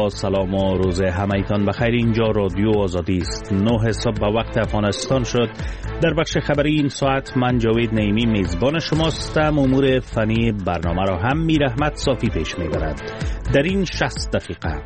با سلام و روز همایتان بخیر. اینجا رادیو آزادی است. 9 صبح به وقت افغانستان شد. در بخش خبری این ساعت من جاوید نعیمی میزبان شماستم. امور فنی برنامه را هم میر احمد صافی پیش میبرد. در این 60 دقیقه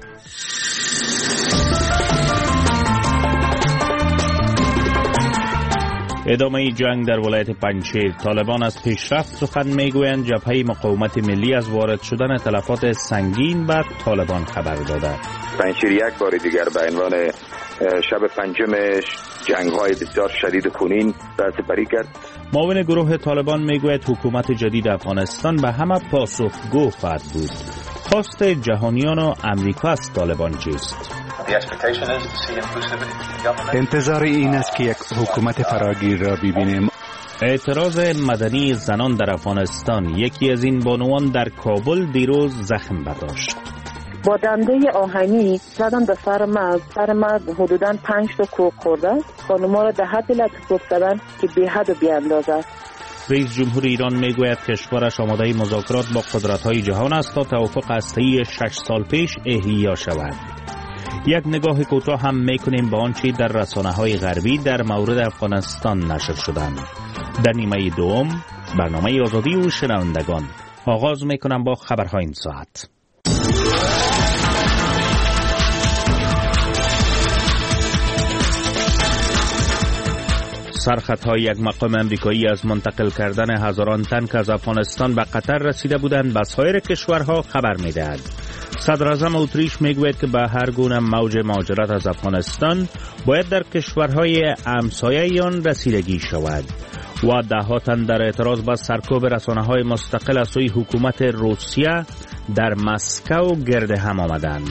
ادامه جنگ در ولایت پنجشیر. طالبان از پیشرفت سخن میگویند. جبهه مقاومت ملی از وارد شدن تلفات سنگین به طالبان خبر داده. پنجشیر یک بار دیگر به عنوان شب پنجمش جنگ‌های بسیار شدید و خونین سپری کرد. معاون گروه طالبان میگوید حکومت جدید افغانستان به همه پاسخگو خواهد بود. خواست جهانیان و امریکا از طالبان چیست؟ انتظار این است که یک حکومت فراگیر را ببینیم. اعتراض مدنی زنان در افغانستان. یکی از این بانوان در کابل دیروز زخم برداشت. با دنده آهنی زدن به سر مرد حدوداً 5 تا کوک خورده. خانم‌ها را در حد لطف زدن که بی حد و بی اندازه. رئیس جمهور ایران میگوید کشورش آماده مذاکرات با قدرت‌های جهان است تا توافق هسته‌ای 6 سال پیش احیا شود. یک نگاه کوتاه هم میکنیم به آنچه در رسانه‌های غربی در مورد افغانستان نشر شدند. در نیمه دوم برنامه آزادی و شنوندگان. آغاز میکنم با خبرهای این ساعت. سرخطهای یک مقام امریکایی از منتقل کردن هزاران تن از افغانستان به قطر رسیده بودند به سایر کشورها خبر میدهد. صدر اعظم اتریش میگوید که به هر گونه موج مهاجرت از افغانستان باید در کشورهای همسایه آن رسیدگی شود و ده‌ها تن در اعتراض به سرکوب رسانه‌های مستقل از سوی حکومت روسیه در مسکو گرد هم آمدند.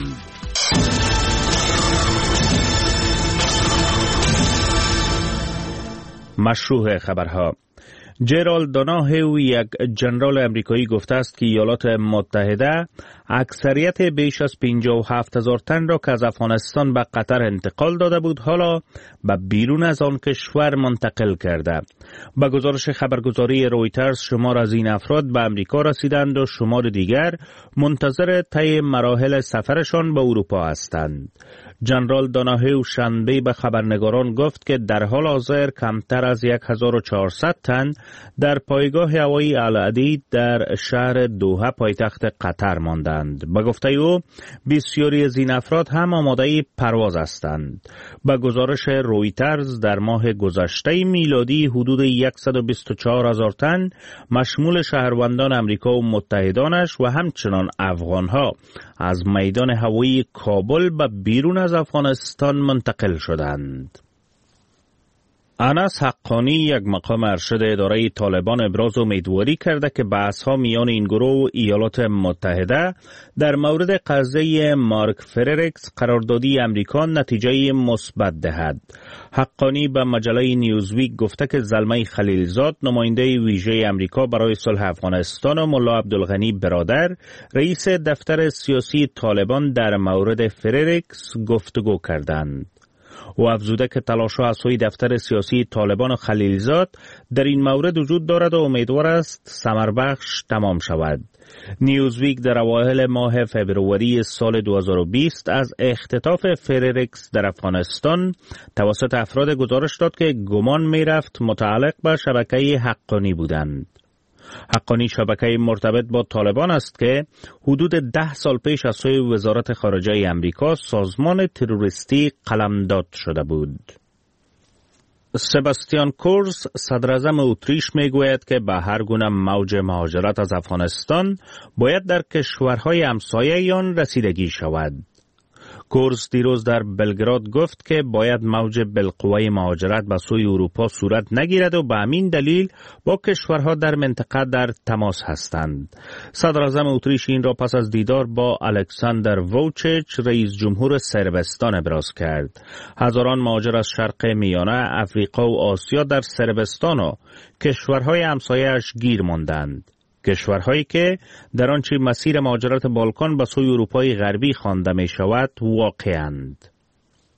مشروع خبرها. جرالد دوناهو یک ژنرال امریکایی گفته است که ایالات متحده اکثریت بیش از 57,000 تن را که از افغانستان به قطر انتقال داده بود حالا به بیرون از آن کشور منتقل کرده. با گزارش خبرگزاری رویترز شمار از این افراد به امریکا رسیدند و شمار دیگر منتظر طی مراحل سفرشان به اروپا هستند. ژنرال دوناهو شنبه به خبرنگاران گفت که در حال حاضر کمتر از 1400 تن در پایگاه هوایی العدید در شهر دوحه پایتخت قطر ماندند. به گفته او بسیاری از این افراد هم آماده پرواز هستند. به گزارش رویترز در ماه گذشته میلادی حدود 124,000 تن مشمول شهروندان امریکا و متحدانش و همچنان افغانها از میدان هوایی کابل به بیرون از افغانستان منتقل شدند. انس حقانی یک مقام ارشد اداره طالبان ابراز امیدواری کرده که بحث‌ها میان این گروه و ایالات متحده در مورد قضیه مارک فرریکس قراردادی امریکا نتیجه مثبت دهد. حقانی به مجله نیوزویک گفته که زلمه خلیلزاد نماینده ویژه امریکا برای صلح افغانستان و ملا عبدالغنی برادر رئیس دفتر سیاسی طالبان در مورد فرریکس گفتگو کردند. و افزوده که تلاش‌ها از سوی دفتر سیاسی طالبان و خلیلزاد در این مورد وجود دارد و امیدوار است ثمربخش تمام شود. نیوزویک در اوایل ماه فبروری سال 2020 از اختطاف فرریکس در افغانستان توسط افراد گزارش داد که گمان می‌رفت متعلق به شبکه حقانی بودند. حقانی شبکه مرتبط با طالبان است که حدود 10 سال پیش از سوی وزارت خارجه امریکا سازمان تروریستی قلمداد شده بود. سباستیان کورز صدر اعظم اتریش میگوید که به هر گونه موج مهاجرت از افغانستان باید در کشورهای همسایه آن رسیدگی شود. کورز دیروز در بلگراد گفت که باید موج بالقوه مهاجرت به سوی اروپا صورت نگیرد و به همین دلیل با کشورها در منطقه در تماس هستند. صدر اعظم اتریش این را پس از دیدار با الکساندر ووچیچ رئیس جمهور صربستان ابراز کرد. هزاران مهاجر از شرق میانه، افریقا و آسیا در صربستان و کشورهای همسایه‌اش گیر ماندند. کشورهایی که در آنچه مسیر مهاجرت بالکان به سوی اروپای غربی خوانده می شود واقع‌اند.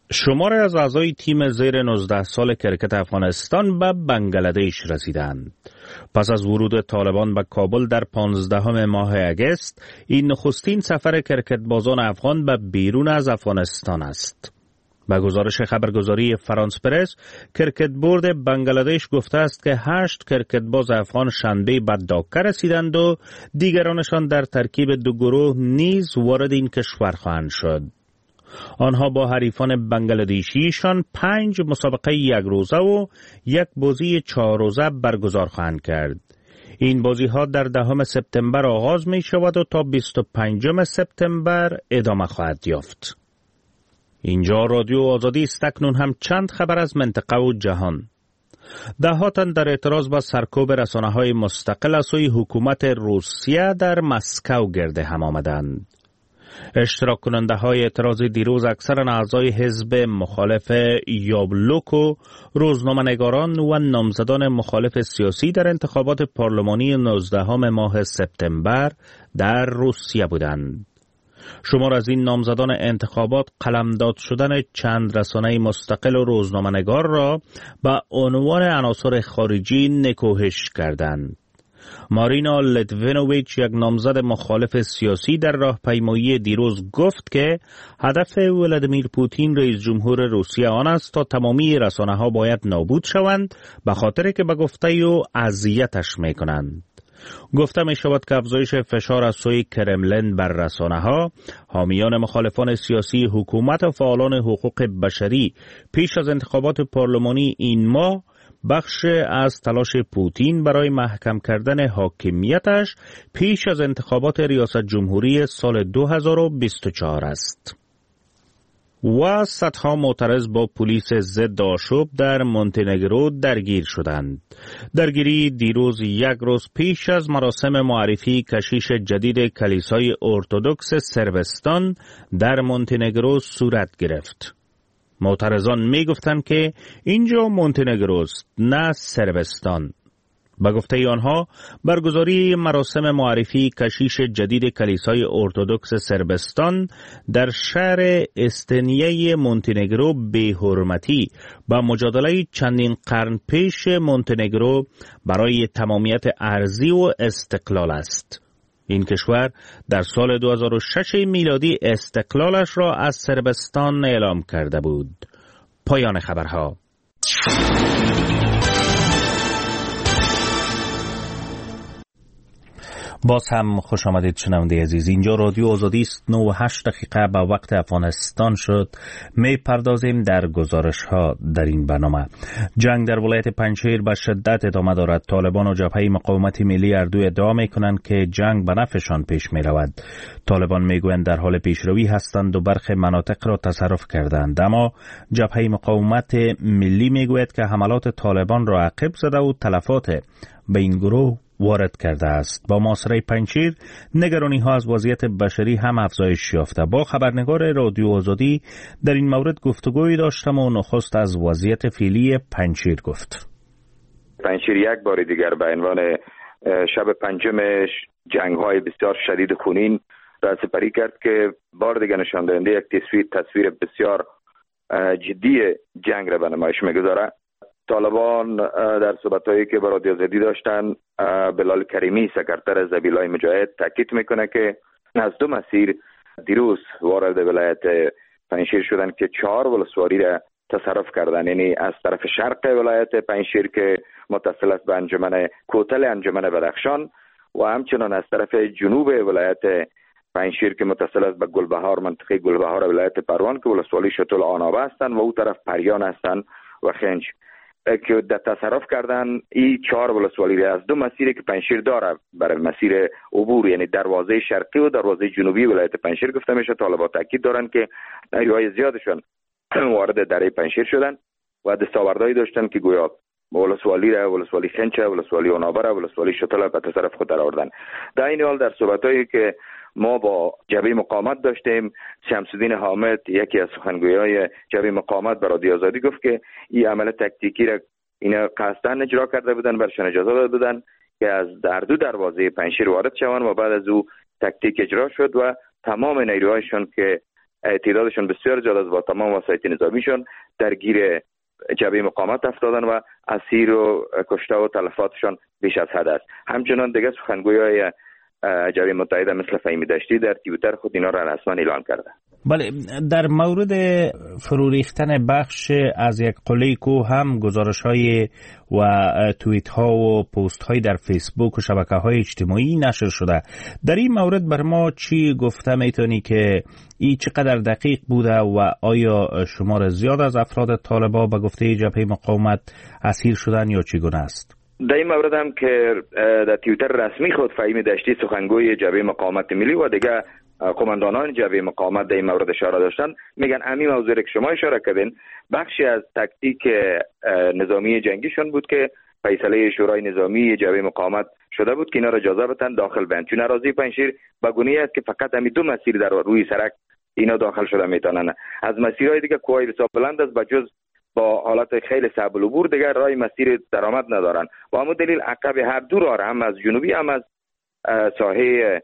شماری از اعضای تیم زیر 19 سال کرکت افغانستان به بنگلادش رسیدند. پس از ورود طالبان به کابل در 15 ماه اگست، این نخستین سفر کرکتبازان افغان به بیرون از افغانستان است. به گزارش خبرگزاری فرانس پرس، کرکت بورد بنگلادش گفته است که 8 کرکتباز افغان شنبه به داکا رسیدند و دیگرانشان در ترکیب 2 گروه نیز وارد این کشور خواهند شد. آنها با حریفان بنگلادشیشان 5 مسابقه 1 روزه و 1 بازی 4 روزه برگزار خواهند کرد. این بازی ها در 10 سپتامبر آغاز می شود و تا 25 سپتامبر ادامه خواهد یافت. اینجا رادیو آزادی است. اکنون هم چند خبر از منطقه و جهان. ده‌ها تن در اعتراض به سرکوب رسانه‌های مستقل از سوی حکومت روسیه در مسکو گرد هم آمدند. اشتراک کننده های اعتراض دیروز اکثر اعضای حزب مخالف یابلوک و روزنامه‌نگاران و نامزدان مخالف سیاسی در انتخابات پارلمانی 19 ماه سپتامبر در روسیه بودند. شمار از این نامزدان انتخابات قلمداد شدن چند رسانه مستقل و روزنامه‌نگار را به عنوان عناصر خارجی نکوهش کردند. مارینا لیتوینوویچ، یک نامزد مخالف سیاسی، در راهپیمایی دیروز گفت که هدف ولادیمیر پوتین رئیس جمهور روسیه آن است تا تمامی رسانه‌ها باید نابود شوند، به خاطر که به گفته او اذیتش می‌کنند. گفته می شود که افزایش فشار از سوی کرملین بر رسانه‌ها، حامیان مخالفان سیاسی حکومت و فعالان حقوق بشری پیش از انتخابات پارلمانی این ماه بخش از تلاش پوتین برای محکم کردن حاکمیتش پیش از انتخابات ریاست جمهوری سال 2024 است. و صدها معترض با پلیس ضد آشوب در مونتنگرو درگیر شدند. درگیری دیروز 1 روز پیش از مراسم معرفی کشیش جدید کلیسای ارتدوکس سربستان در مونتنگرو صورت گرفت. معترضان می گفتند که اینجا مونتنگروست، نه سربستان. به گفته آنها، برگزاری مراسم معرفی کشیش جدید کلیسای ارتدوکس سربستان در شهر استنیه مونتنگرو بی‌حرمتی با مجادله چندین قرن پیش مونتنگرو برای تمامیت ارضی و استقلال است. این کشور در سال 2006 میلادی استقلالش را از سربستان اعلام کرده بود. پایان خبرها. باز هم خوش آمدید شنونده عزیز. اینجا رادیو آزادی است. 9:08 به وقت افغانستان شد. می پردازیم در گزارش ها در این برنامه. جنگ در ولایت پنجشیر به شدت ادامه دارد. طالبان و جبهه مقاومت ملی اردو ادعا می کنند که جنگ به نفعشان پیش می رود. طالبان می گویند در حال پیشروی هستند و برخی مناطق را تصرف کردند، اما جبهه مقاومت ملی می گوید که حملات طالبان را عقب زده و تلفات به این گروه وارد کرده است. با محاصره پنجشیر نگرانی ها از وضعیت بشری هم افزایش یافته. با خبرنگار رادیو آزادی در این مورد گفتگویی داشتم و نخست از وضعیت فعلی پنجشیر گفت. پنجشیر یک بار دیگر به عنوان شب پنجمش جنگ های بسیار شدید خونین را سپری کرد که بار دیگر نشان دهنده یک تصویر بسیار جدی جنگ را به نمایش می‌گذارد. طالبان در صحبت‌هایی که با رادیو آزادی داشتن، بلال کریمی سکرتر زبیلای مجاهد تاکید میکنه که از 2 مسیر دیروز وارد ولایت پنجشیر شدن که 4 ولسوالی را تصرف کردن، یعنی از طرف شرق ولایت پنجشیر که متصل است به انجمن کوتل انجمن بدخشان و همچنان از طرف جنوب ولایت پنجشیر که متصل است به گلبهار، منطقه گلبهار ولایت پروان که ولسوالی شتل آنابه هستند و او طرف پریان هستند و خنج که در تصرف کردن. این 4 ولسوالی از 2 مسیری که پنجشیر داره برای مسیر عبور، یعنی دروازه شرقی و دروازه جنوبی ولایت پنجشیر گفته میشه. طالبان تاکید دارن که نیروهای زیادشون وارد دره پنجشیر شدن و دستاوردهایی داشتن که گویا ولسوالی خنچه، ولسوالی اونابر، ولسوالی شتل به تصرف خود در آوردن. در این حال در صحبتایی که ما با جبهه مقاومت داشتیم، شمس‌الدین حامد یکی از سخنگویای جبهه مقاومت برای رادیو آزادی گفت که این عمل تکتیکی را اینا قصداً اجرا کرده بودن، برشان اجازه داده بودن که از در 2 دروازه پنجشیر وارد شوند و بعد از او تکتیک اجرا شد و تمام نیروهایشون که تعدادشون بسیار زیاد است، با تمام وسایل نظامیشون درگیر جبهه مقاومت افتادن و اسیر و کشته و تلفاتشان بیش از حد است. همچنان دیگه سخنگویای جبهه متحده مثل فهیمی دشتی در توییتر خود اینا را رسما اعلان کرده. بله، در مورد فرو ریختن بخش از یک قله کوه هم گزارش‌های و توییت‌ها و پست‌های در فیسبوک و شبکه‌های اجتماعی نشر شده. در این مورد بر ما چی گفته میتونی که این چقدر دقیق بوده و آیا شمار زیاد از افراد طالبان به گفته جبهه مقاومت اسیر شدن یا چگونه است؟ در این مورد هم که در توییتر رسمی خود فهیمی دشتی سخنگوی جبهه مقاومت ملی و دیگه قماندانان جبهه مقاومت در این مورد اشاره داشتن، میگن همین موضوعی که شما اشاره کردین بخشی از تاکتیک نظامی جنگیشون بود که فیصله شورای نظامی جبهه مقاومت شده بود که اینا را اجازه بدن داخل بند، چون اراضی پنجشیر به گونه‌ای است که فقط همین دو مسیر در روی سرک اینا داخل شده میتونن. از مسیرهای دیگه کوههای بسیار بلند است، بجز با حالت خیلی صعب العبور دیگر راه مسیر درآمد ندارن و همون دلیل عقب هر دو راه هم از جنوبی هم از ساحه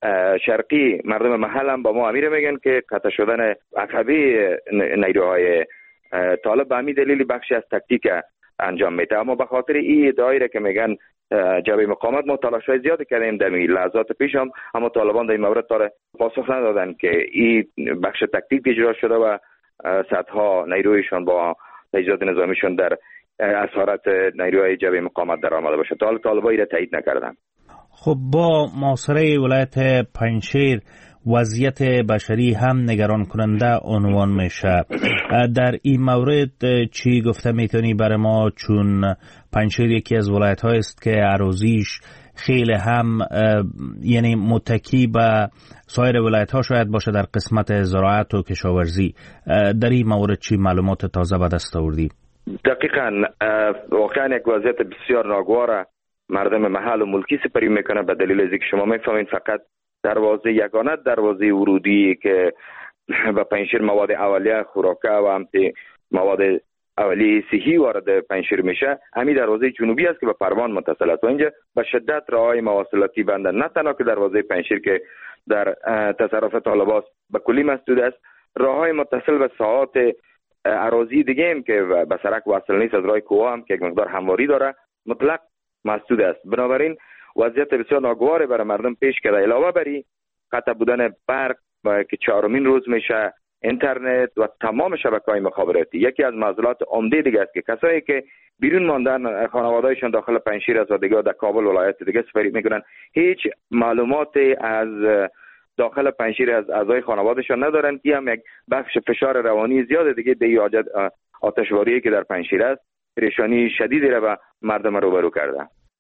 شرقی مردم محل هم با ما امیر میگن که قطع شدن عقبی نیروهای طالب به همین دلیل بخشی از تاکتیک انجام میده. اما به خاطر این ادعایی که میگن جبهه مقاومت ما تلاش‌های زیادی کردیم در لحظات پیش هم، اما طالبان در این مورد پاسخ ندادن که این بخش تاکتیک اجرا شده و صدها نیرویشان با تجهیزات نظامیشون در اسارت نیروهای جبهه مقاومت در آمده باشه. طالبان را تایید نکردن. خب با محاصره ولایت پنجشیر وضعیت بشری هم نگران کننده عنوان میشه. در این مورد چی گفته میتونی برای ما، چون پنجشیر یکی از ولایت های است که اراضیش خیلی هم یعنی متکی به سایر ولایت ها شاید باشه در قسمت زراعت و کشاورزی. در این مورد چی معلومات تازه به دست آوردی؟ دقیقاً واقعا یک وضعیت بسیار ناگوار مردم محل و ملکی سپری میکنه به دلیل از اینکه شما میفهمین فقط دروازه یگانه دروازه ورودی که به پنجشیر مواد اولیه خوراکه و هم مواد اولیه صحی وارد پنجشیر میشه، همین دروازه جنوبی است که به پروان متصل است و اینجا به شدت راههای مواصلاتی بنده، نه تنها که دروازه پنجشیر که در تصرف طالبان به کلی مسدود است، راههای متصل به ساحات اراضی دیگه هم که به سرک وصل نیست از راه کوه هم که یک مقدار همواری داره مطلق مسدود است. بنابراین وضعیت بسیار ناگواری برای مردم پیش کرده. علاوه بر این قطع بودن برق که چهارمین روز میشه، اینترنت و تمام شبکه‌های مخابراتی یکی از معضلات عمده دیگه است که کسایی که بیرون ماندن خانواده‌هایشان داخل پنجشیر است و دیگه در کابل ولایت دیگه سپری میکنن، هیچ معلوماتی از داخل پنجشیر از اعضای خانواده‌شان ندارن که هم یک بخش فشار روانی زیاد دیگه به آتشواری که در پنجشیر است پریشانی شدیدی را به مردم روبرو کرده.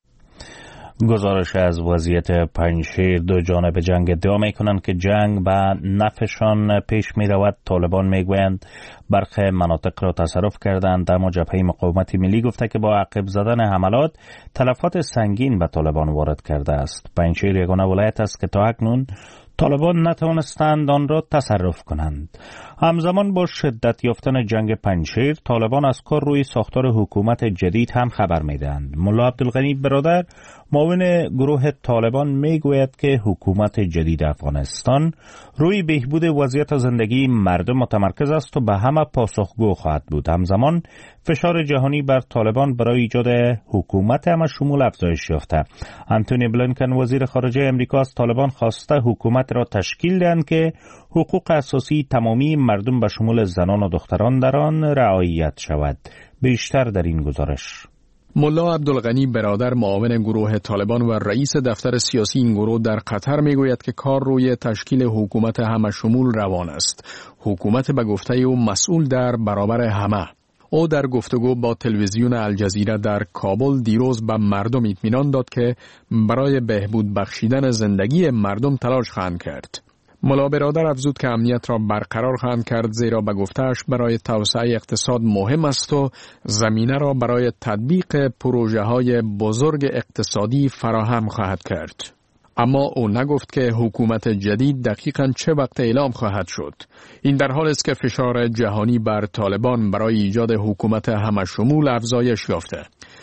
گزارش از وضعیت پنجشیر. دو جانب جنگ ادعا میکنند که جنگ به نفعشان پیش می رود. طالبان میگویند برخی مناطق را تصرف کردند، اما جبهه مقاومت ملی گفته که با عقب زدن حملات تلفات سنگین به طالبان وارد کرده است. پنجشیر یگانه ولایت است که تا اکنون طالبان نتوانستند آن را تصرف کنند. همزمان با شدت یافتن جنگ پنجشیر، طالبان از کار روی ساختار حکومت جدید هم خبر میدهند. ملا عبدالغنی برادر، معاون گروه طالبان، میگوید که حکومت جدید افغانستان روی بهبود وضعیت زندگی مردم متمرکز است و به همه پاسخگو خواهد بود. همزمان فشار جهانی بر طالبان برای ایجاد حکومت همه شمول افزایش یافته. انتونی بلینکن وزیر خارجه امریکا از طالبان خواسته حکومت را تشکیل دهند که حقوق اساسی تمامی مردم به شمول زنان و دختران در آن رعایت شود. بیشتر در این گزارش. ملا عبدالغنی برادر، معاون گروه طالبان و رئیس دفتر سیاسی این گروه در قطر میگوید که کار روی تشکیل حکومت همه شمول روان است. حکومت به گفته او مسئول در برابر همه. او در گفتگو با تلویزیون الجزیره در کابل دیروز به مردم اطمینان داد که برای بهبود بخشیدن زندگی مردم تلاش خواهند کرد. ملا برادر افزود که امنیت را برقرار خواهند کرد، زیرا به گفته‌اش برای توسعه اقتصاد مهم است و زمینه را برای تطبیق پروژه‌های بزرگ اقتصادی فراهم خواهد کرد. اما او نگفت که حکومت جدید دقیقاً چه وقت اعلام خواهد شد. این در حال است که فشار جهانی بر طالبان برای ایجاد حکومت همه شمول افزایش یافته.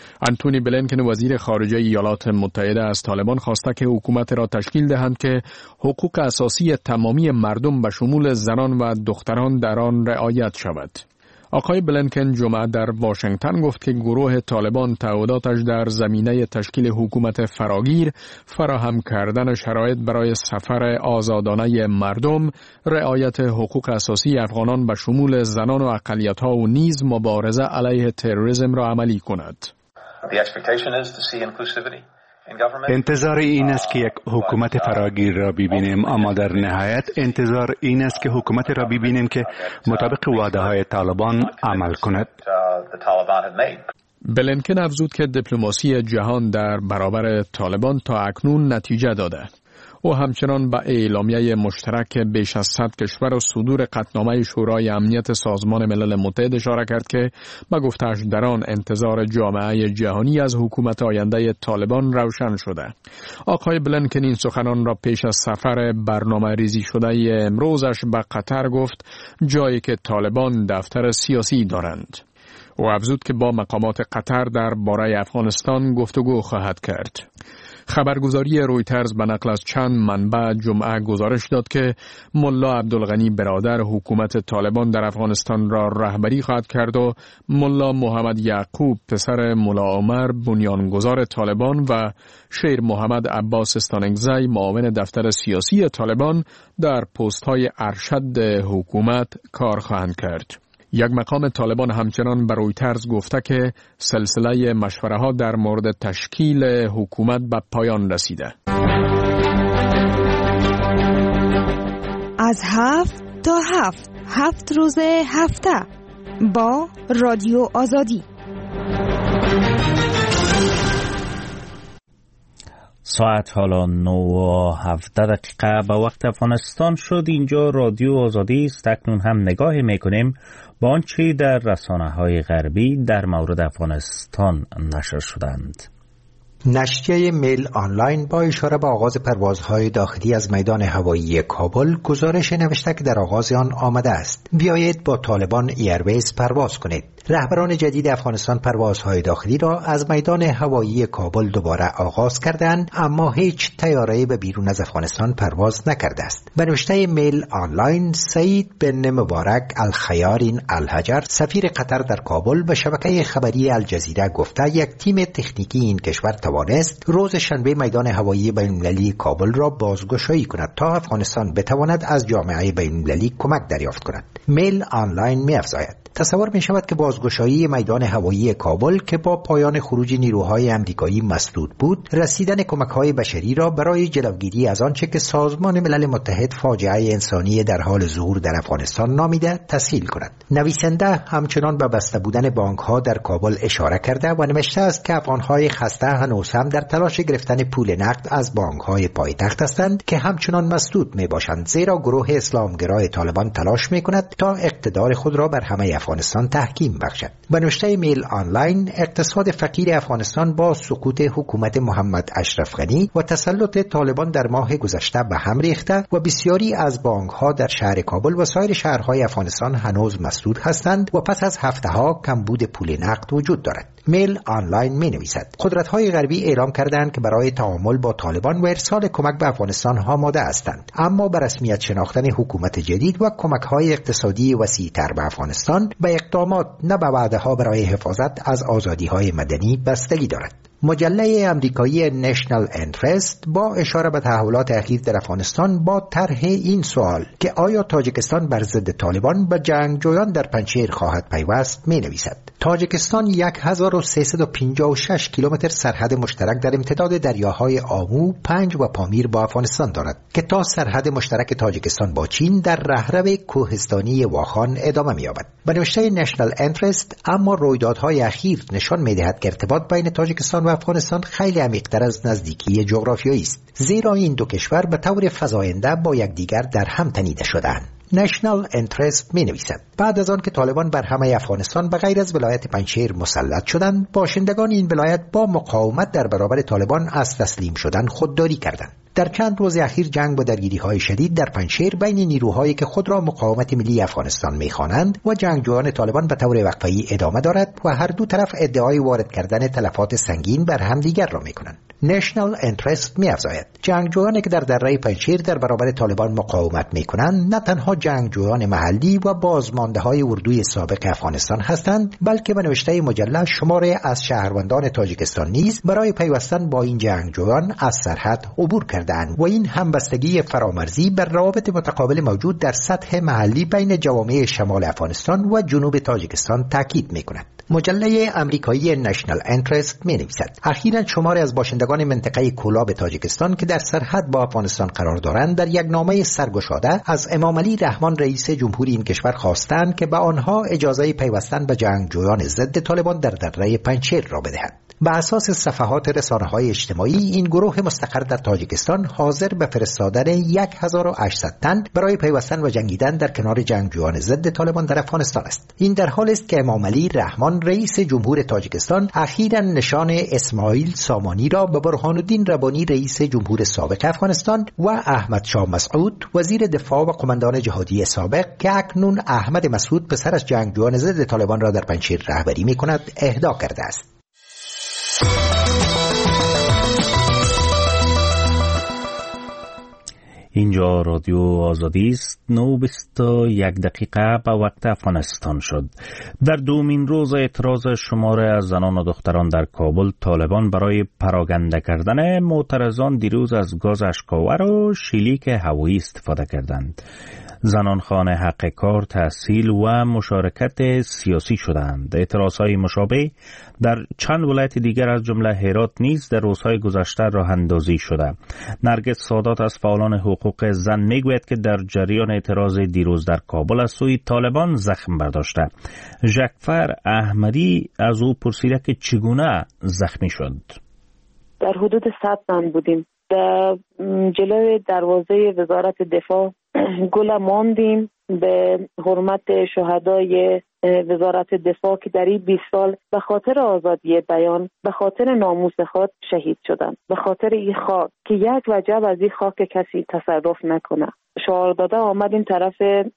انتونی بلینکن وزیر خارجه ایالات متحده از طالبان خواسته که حکومت را تشکیل دهند که حقوق اساسی تمامی مردم به شمول زنان و دختران در آن رعایت شود. آقای بلینکن جمعه در واشنگتن گفت که گروه طالبان تعهداتش در زمینه تشکیل حکومت فراگیر، فراهم کردن شرایط برای سفر آزادانه مردم، رعایت حقوق اساسی افغانان به شمول زنان و اقلیت‌ها و نیز مبارزه علیه تروریسم را عملی کند. انتظار این است که یک حکومت فراگیر را ببینیم، اما در نهایت انتظار این است که حکومت را ببینیم که مطابق وعده‌های طالبان عمل کند. بلینکن افزود که دیپلماسی جهان در برابر طالبان تا اکنون نتیجه داده. او همچنان به اعلامیه مشترک بیش از 100 کشور و صدور قطعنامه شورای امنیت سازمان ملل متحد اشاره کرد که به گفته‌اش در آن انتظار جامعه جهانی از حکومت آینده طالبان روشن شده. آقای بلینکن این سخنان را پیش از سفر برنامه ریزی شده امروزش به قطر گفت، جایی که طالبان دفتر سیاسی دارند. او افزود که با مقامات قطر در باره افغانستان گفتگو خواهد کرد. خبرگزاری رویترز به نقل از چند منبع جمعه گزارش داد که ملا عبدالغنی برادر حکومت طالبان در افغانستان را رهبری خواهد کرد و ملا محمد یعقوب پسر ملا عمر بنیانگذار طالبان و شیر محمد عباس استانگزی معاون دفتر سیاسی طالبان در پست‌های ارشد حکومت کار خواهند کرد. یک مقام طالبان همچنان به رویترز گفته که سلسله مشوره‌ها در مورد تشکیل حکومت به پایان رسیده. از 7 تا 7 روز هفته با رادیو آزادی. ساعت حالا 9:17 به وقت افغانستان شد. اینجا رادیو آزادی است. اکنون هم نگاه میکنیم با آنچه در رسانه‌های غربی در مورد افغانستان نشر شدند. نشریه میل آنلاین با اشاره به آغاز پروازهای داخلی از میدان هوایی کابل گزارش نوشته که در آغاز آن آمده است: بیایید با طالبان ایرویز پرواز کنید. رهبران جدید افغانستان پروازهای داخلی را از میدان هوایی کابل دوباره آغاز کردند، اما هیچ طیاره‌ای به بیرون از افغانستان پرواز نکرده است. به نوشته میل آنلاین، سعید بن مبارک الخیارین الحجر، سفیر قطر در کابل، به شبکه خبری الجزیره گفته یک تیم تکنیکی این کشور توانست روز شنبه میدان هوایی بین‌المللی کابل را بازگشایی کند تا افغانستان بتواند از جامعه بین‌المللی کمک دریافت کند. میل آنلاین می‌افزاید: تصور می شود که بازگشایی میدان هوایی کابل که با پایان خروج نیروهای امریکایی مسدود بود، رسیدن کمک‌های بشری را برای جلوگیری از آنچه که سازمان ملل متحد فاجعه انسانی در حال ظهور در افغانستان نامیده تسهیل کند. نویسنده همچنان به بسته بودن بانک‌ها در کابل اشاره کرده و نوشته است که افغان‌های خسته هنوز هم در تلاش گرفتن پول نقد از بانک‌های پایتخت هستند که همچنان مسدود میباشند، زیرا گروه اسلامگرای طالبان تلاش میکند تا اقتدار خود را بر همه افغانستان تحکیم بخشد. به نوشته میل آنلاین، اقتصاد فقیر افغانستان با سقوط حکومت محمد اشرف غنی و تسلط طالبان در ماه گذشته به هم ریخته و بسیاری از بانک‌ها در شهر کابل و سایر شهرهای افغانستان هنوز مسدود هستند و پس از هفته‌ها کمبود پول نقد وجود دارد. میل آنلاین می‌نویسد: قدرت‌های غربی اعلام کردند که برای تعامل با طالبان و ارسال کمک به افغانستان آماده هستند، اما به رسمیت شناختن حکومت جدید و کمک‌های اقتصادی وسیع‌تر به افغانستان به اقدامات نه به وعده‌ها برای حفاظت از آزادی‌های مدنی بستگی دارد. مجله امریکایی نشنال انترست با اشاره به تحولات اخیر در افغانستان با طرح این سوال که آیا تاجیکستان بر ضد طالبان به جنگجویان در پنجشیر خواهد پیوست می‌نویسد: تاجیکستان 1356 کیلومتر سرحد مشترک در امتداد دریاهای آمو، پنج و پامیر با افغانستان دارد که تا سرحد مشترک تاجیکستان با چین در رهرو کوهستانی واخان ادامه می‌یابد. به نوشته نشنال انترست، اما رویدادهای اخیر نشان می‌دهد که ارتباط بین تاجیکستان و افغانستان خیلی عمیق‌تر از نزدیکی جغرافیایی است، زیرا این دو کشور به طور فزاینده با یکدیگر در هم تنیده شده‌اند. نشنال انترست می‌نویسد: بعد از آن که طالبان بر همه افغانستان به غیر از ولایت پنجشیر مسلط شدند، باشندگان این ولایت با مقاومت در برابر طالبان از تسلیم شدن خودداری کردند. در چند روز اخیر جنگ با درگیری‌های شدید در پنجشیر بین نیروهایی که خود را مقاومت ملی افغانستان می‌خوانند و جنگجویان طالبان به طور وقفه‌ای ادامه دارد و هر دو طرف ادعای وارد کردن تلفات سنگین بر همدیگر را می‌کنند. نشنال انترست می‌افزاید جنگجویانی که در دره پنجشیر در برابر طالبان مقاومت می‌کنند نه تنها جنگجویان محلی و بازمانده‌های اردوی سابق افغانستان هستند، بلکه به نوشته مجله شماری از شهروندان تاجیکستان نیز برای پیوستن با این جنگجویان از سرحد عبور کردند و این همبستگی فرامرزی بر روابط متقابل موجود در سطح محلی بین جوامع شمال افغانستان و جنوب تاجیکستان تاکید می‌کند. مجله آمریکایی نشنال انترست می‌نویسد اخیراً شماری از باشندگان منطقه کولاب تاجیکستان که در سرحد با افغانستان قرار دارند در یک نامه سرگشاده از امام علی رحمان رئیس جمهوری این کشور خواستند که به آنها اجازه پیوستن به جنگجویان ضد طالبان در دره پنجشیر را بدهند. به اساس صفحات رسانه‌های اجتماعی این گروه مستقر در تاجیکستان حاضر به فرستادن 1800 تن برای پیوستن و جنگیدن در کنار جنگجویان ضد طالبان در افغانستان است. این در حالی است که امام علی رحمان رئیس جمهور تاجیکستان اخیراً نشان اسماعیل سامانی را به برهان الدین ربانی رئیس جمهور سابق افغانستان و احمد شاه مسعود وزیر دفاع و قماندان جهادی سابق که اکنون احمد مسعود پسرش جنگجویان ضد طالبان را در پنجشیر رهبری می‌کند اهدا کرده است. اینجا رادیو آزادی است. 9:21 به وقت افغانستان شد. در دومین روز اعتراض شماره از زنان و دختران در کابل، طالبان برای پراگنده کردن معترضان دیروز از گاز اشک‌آور و شلیک هوایی استفاده کردند. زنان خانه حق کار، تحصیل و مشارکت سیاسی شدند. اعتراضهای مشابه در چند ولایت دیگر از جمله هرات نیز در روزهای گذشته راه اندازی شده. نرگس سادات از فعالان حقوق زن میگوید که در جریان اعتراض دیروز در کابل از سوی طالبان زخم برداشته. ژکفر احمدی از او پرسیده که چگونه زخمی شد. در حدود 100 تن بودیم. در جلوی دروازه وزارت دفاع گل ماندیم به حرمت شهدای وزارت دفاع که در این 20 سال به خاطر آزادی بیان، به خاطر ناموس خود شهید شدند، به خاطر این خاک که یک وجب از این خاک کسی تصرف نکنه. شعار داده آمدیم طرف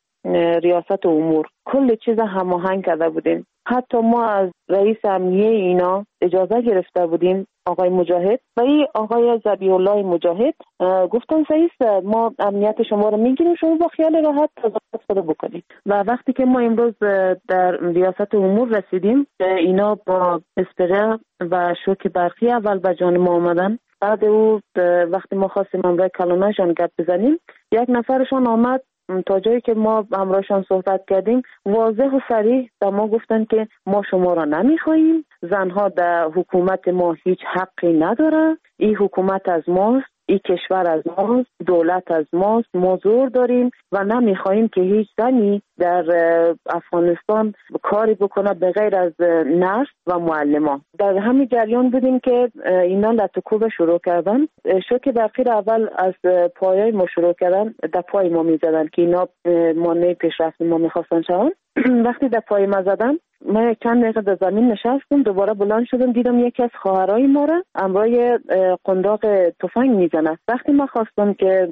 ریاست امور، کل چیز هماهنگ کرده بودیم. حتی ما از رئیس امنیه اینا اجازه گرفته بودیم، آقای مجاهد و این آقای ذبیح الله مجاهد گفتن رئیس ما امنیت شما رو میگیریم، شما با خیال راحت استفاده بکنید. و وقتی که ما امروز در ریاست امور رسیدیم، اینا با اسپره و شوک برقی اول به جان ما آمدن. بعد او وقتی ما خواستیم همراه کلانشان گپ بزنیم، یک نفرشان آمد تا جایی که ما همراهشان صحبت کردیم واضح و صریح به ما گفتن که ما شما را نمیخواهیم، زنها در حکومت ما هیچ حقی نداره، این حکومت از ماست، این کشور از ماست، دولت از ماست، ما زور داریم و نمیخواهیم که هیچ زنی در افغانستان کاری بکنه به غیر از نرس و معلمان. در همین جریان بودیم که اینا لطکوب شروع کردن. شوک برقی اول از پایای ما شروع کردن، در پای ما میزدن که اینا مانع پیشرفت ما میخواستن شون. وقتی در پای ما زدن، ما چند دقیقه در زمین نشستم، دوباره بلند شدم، دیدم یکی از خواهرای ما را همراه قنداق تفنگ میزنه. وقتی ما خواستم که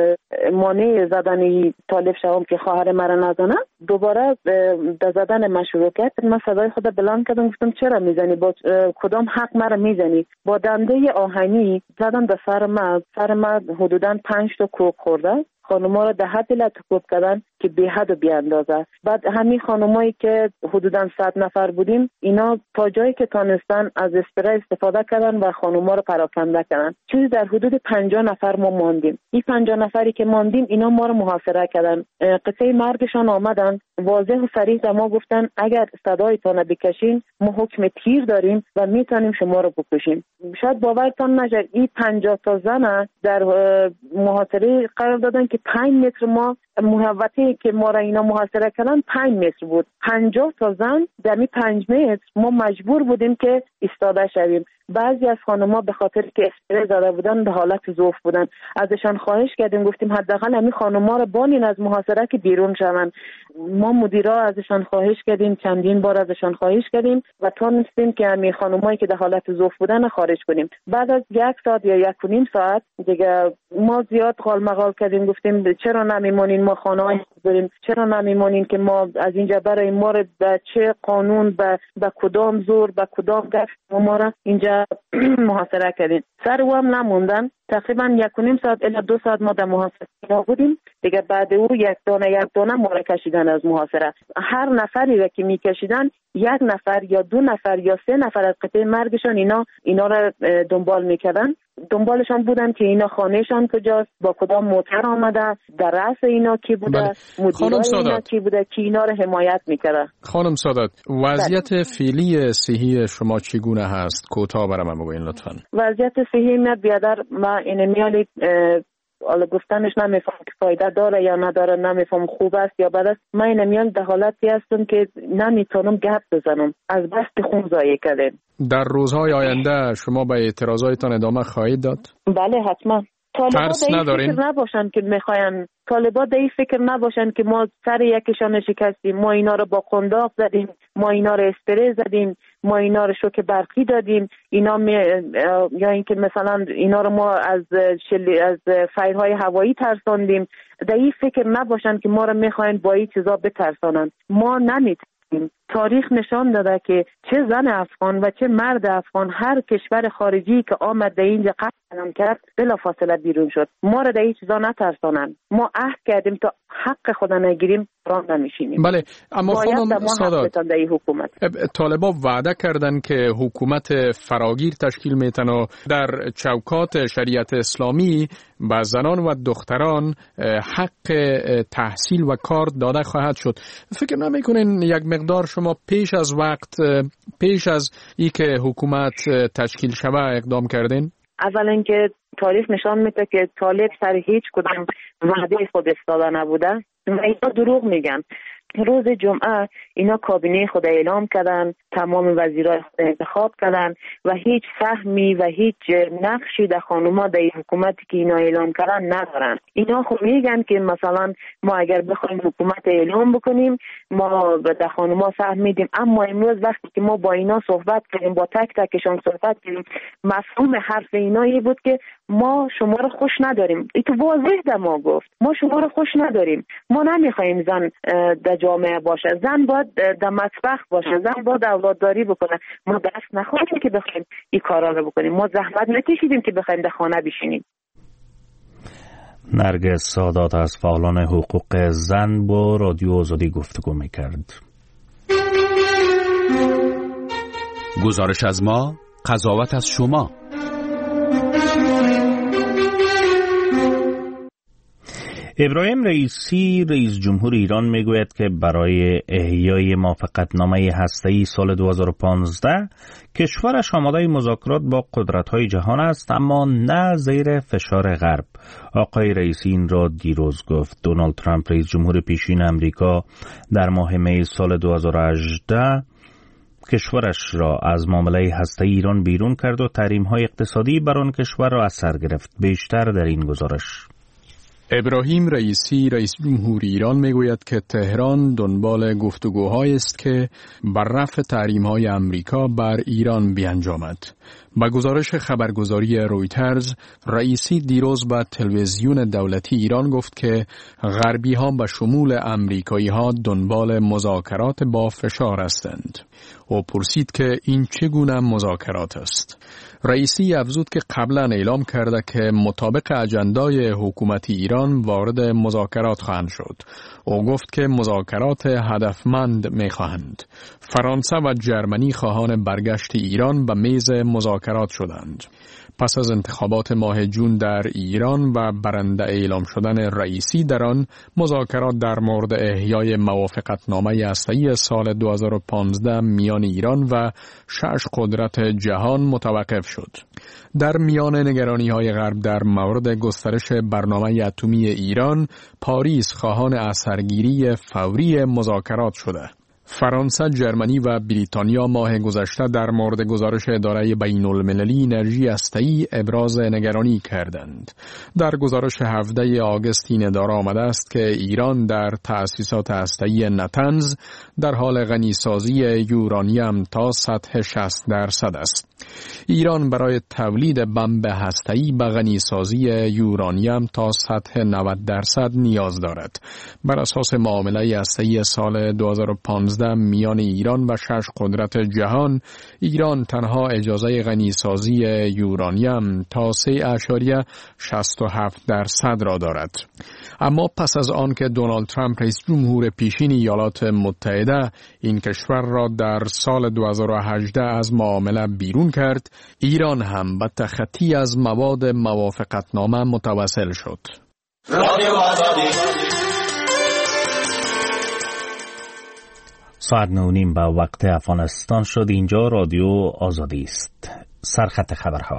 مانع زدن طالب شوم که خواهر مرا نزنه، دوباره در زدن من شروع کرد. من صدای خود بلند کردم، گفتم چرا میزنی؟ با کدام حق مرا میزنی؟ با دنده آهنی زدم در سر من حدوداً 5 تا کوک خورده. خانوما را ده حد لطکوب کردن که بی حد و بی اندازه. بعد همین خانومایی که حدوداً 100 نفر بودیم، اینا تا جایی که تانستن از اسپری استفاده کردن و خانوما را پراکنده کردن. چیزی در حدود 50 نفر ما ماندیم. این 50 نفری که ماندیم، اینا ما را محاصره کردن. قصه مرگشان آمدن، واضح و صریح به ما گفتن اگر صدایتان بکشین ما حکم تیر داریم و میتونیم شما را بکشیم. شاید باورتان نشه این 50 تا زن در محاصره قرار دادن که 5 متر ما محوطه که ما را اینا محاصره کردن 5 متر بود. 50 تا زن در می 5 متر ما مجبور بودیم که ایستاده شویم. بعضی از خانم‌ها به خاطر که استرس زده بودن به حالت ضعف بودن، ازشان خواهش کردیم، گفتیم حداقل همین خانم‌ها را بانین از محاصره که بیرون شوند. ما مدیرا ازشان خواهش کردیم، چندین بار ازشان خواهش کردیم و تونستیم که همین خانم‌هایی که در حالت ضعف بودن خارج کنیم. بعد از 1 ساعت یا 1.5 ساعت دیگه ما زیاد قال مقال کردیم، گفتیم چرا نمیمونین، ما خانه‌ای داریم، چرا نمیمونین که ما از اینجا برای ما را به چه قانون به کدام زور به کدام دست ما را اینجا محاصره کردین. سر او هم نموندن. تقریبا 1.5 ساعت الی 2 ساعت ما در محاصره بودیم. دیگه بعد او یک دانه ما را کشیدن از محاصره. هر نفری را که میکشیدن 1 نفر یا 2 نفر یا 3 نفر از قطعه مرگشان اینا را دنبال میکردن. دنبالشان بودن که اینا خانهشان کجاست، با کدام موتر آمده، در رأس اینا کی بوده، مدیرای اینا کی بوده که اینا را حمایت میکرده. خانم سادات، وضعیت فعلی صحی شما چگونه هست؟ کوتاه برام بگوین لطفاً. وضعیت صحی من بیادر ما اینمیالی حالا گفتنش نمیفهم که فایده داره یا نداره، نمیفهم خوب است یا بد است. من اینمیال در حالتی هستم که نمیتونم گپ بزنم، از بس که خون ضایع کردم. در روزهای آینده شما به اعتراضایتان ادامه خواهید داد؟ بله حتما. ترس ندارین؟ فکر نباشن که میخواین، طالبا در این فکر نباشن که ما سر یکشان شکستیم، ما اینا رو با قنداق زدیم، ما اینا رو استرس زدیم، ما اینا رو شوک برقی دادیم، یا اینکه مثلا اینا رو ما از فایرهای هوایی ترساندیم. در این فکر نباشن که ما رو میخواین با این چیزا بترسانن. ما نمیتونیم. تاریخ نشان داده که چه زن افغان و چه مرد افغان هر کشور خارجی که آمد در اینجا قتل کرد بلافاصله بیرون شد. ما را در این چیزا نترسانن. ما عهد کردیم تا حق خدا نگیریم راه نمیشینیم. بله، اما خانم سادات، طالبا وعده کردن که حکومت فراگیر تشکیل میتن و در چوکات شریعت اسلامی به زنان و دختران حق تحصیل و کار داده خواهد شد. فکر نمیکنین یک مقدار شما پیش از وقت، پیش از ای که حکومت تشکیل شوه اقدام کردین؟ اولا که تاریخ نشان میده که طالب سر هیچ کدام وعده خود ایستاده نبوده و اینا دروغ میگن. روز جمعه اینا کابینه خود اعلام کردن، تمام وزیرای خود انتخاب کردن و هیچ سهمی و هیچ نقشی در خانوما در حکومتی که اینا اعلام کردن ندارن. اینا خب میگن که مثلا ما اگر بخوایم حکومت اعلام بکنیم ما در خانوما سهم میدیم، اما امروز وقتی که ما با اینا صحبت کردیم، با تک تکشون صحبت کردیم، مفهوم حرف اینا این بود که ما شما رو خوش نداریم. این تو واضح در ما گفت ما شما رو خوش نداریم، ما نمیخوایم زن در جامعه باشه، زن باید در مطبخ باشه، زن باید اولادداری بکنه. ما دست نخواهیم که بخوایم این کارا رو بکنیم، ما زحمت نکشیدیم که بخوایم در خانه بشینیم. نرگس سادات از فعالان حقوق زن با رادیو آزادی گفتگو میکرد. گزارش از ما، قضاوت از شما. ابراهیم رئیسی رئیس جمهور ایران میگوید که برای احیای موافقتنامه هسته‌ای سال 2015 کشورش آماده مذاکرات با قدرت‌های جهان است، اما نه زیر فشار غرب. آقای رئیسی این را دیروز گفت. دونالد ترامپ رئیس جمهور پیشین امریکا در ماه می سال 2018 کشورش را از معامله هسته‌ای ایران بیرون کرد و تحریم‌های اقتصادی بر آن کشور را از سر گرفت. بیشتر در این گزارش. ابراهیم رئیسی رئیس جمهور ایران میگوید که تهران دنبال گفتگوهایی است که بر رفع تحریم‌های آمریکا بر ایران بیانجامد. با گزارش خبرگزاری رویترز، رئیسی دیروز به تلویزیون دولتی ایران گفت که غربی‌ها به شمول آمریکایی‌ها دنبال مذاکرات با فشار هستند. او پرسید که این چگونه مذاکرات است. رئیسی افزود که قبلا اعلام کرده که مطابق اجندای حکومت ایران وارد مذاکرات خواهند شد. او گفت که مذاکرات هدفمند می‌خواهند. فرانسه و جرمنی خواهان برگشت ایران به میز مذاکرات شدند. پس از انتخابات ماه جون در ایران و برنده اعلام شدن رئیسی در آن، مذاکرات در مورد احیای موافقتنامه هسته‌ای سال 2015 میان ایران و 6 قدرت جهان متوقف شد. در میان نگرانی‌های غرب در مورد گسترش برنامه اتمی ایران، پاریس خواهان اثرگیری فوری مذاکرات شده. فرانسه، ژرمنی و بریتانیا ماه گذشته در مورد گزارش اداره بین‌المللی انرژی هسته‌ای ابراز نگرانی کردند. در گزارش 17 آگوست این اداره آمده است که ایران در تأسیسات هسته‌ای نتنز در حال غنیسازی یورانیم تا سطح 60% است. ایران برای تولید بمب هسته‌ای به غنیسازی یورانیم تا سطح 90% نیاز دارد. بر اساس معامله هسته‌ای سال 2015 میان ایران و 6 قدرت جهان، ایران تنها اجازه غنیسازی یورانیم تا 3.67% را دارد. اما پس از آن که دونالد ترامپ رئیس جمهور پیشین ایالات متحده این کشور را در سال 2018 از معامله بیرون کرد، ایران هم به تخطی از مواد موافقتنامه متوسل شد. ساعت 9:30 به وقت افغانستان شد. اینجا رادیو آزادی است. سرخط خبرها.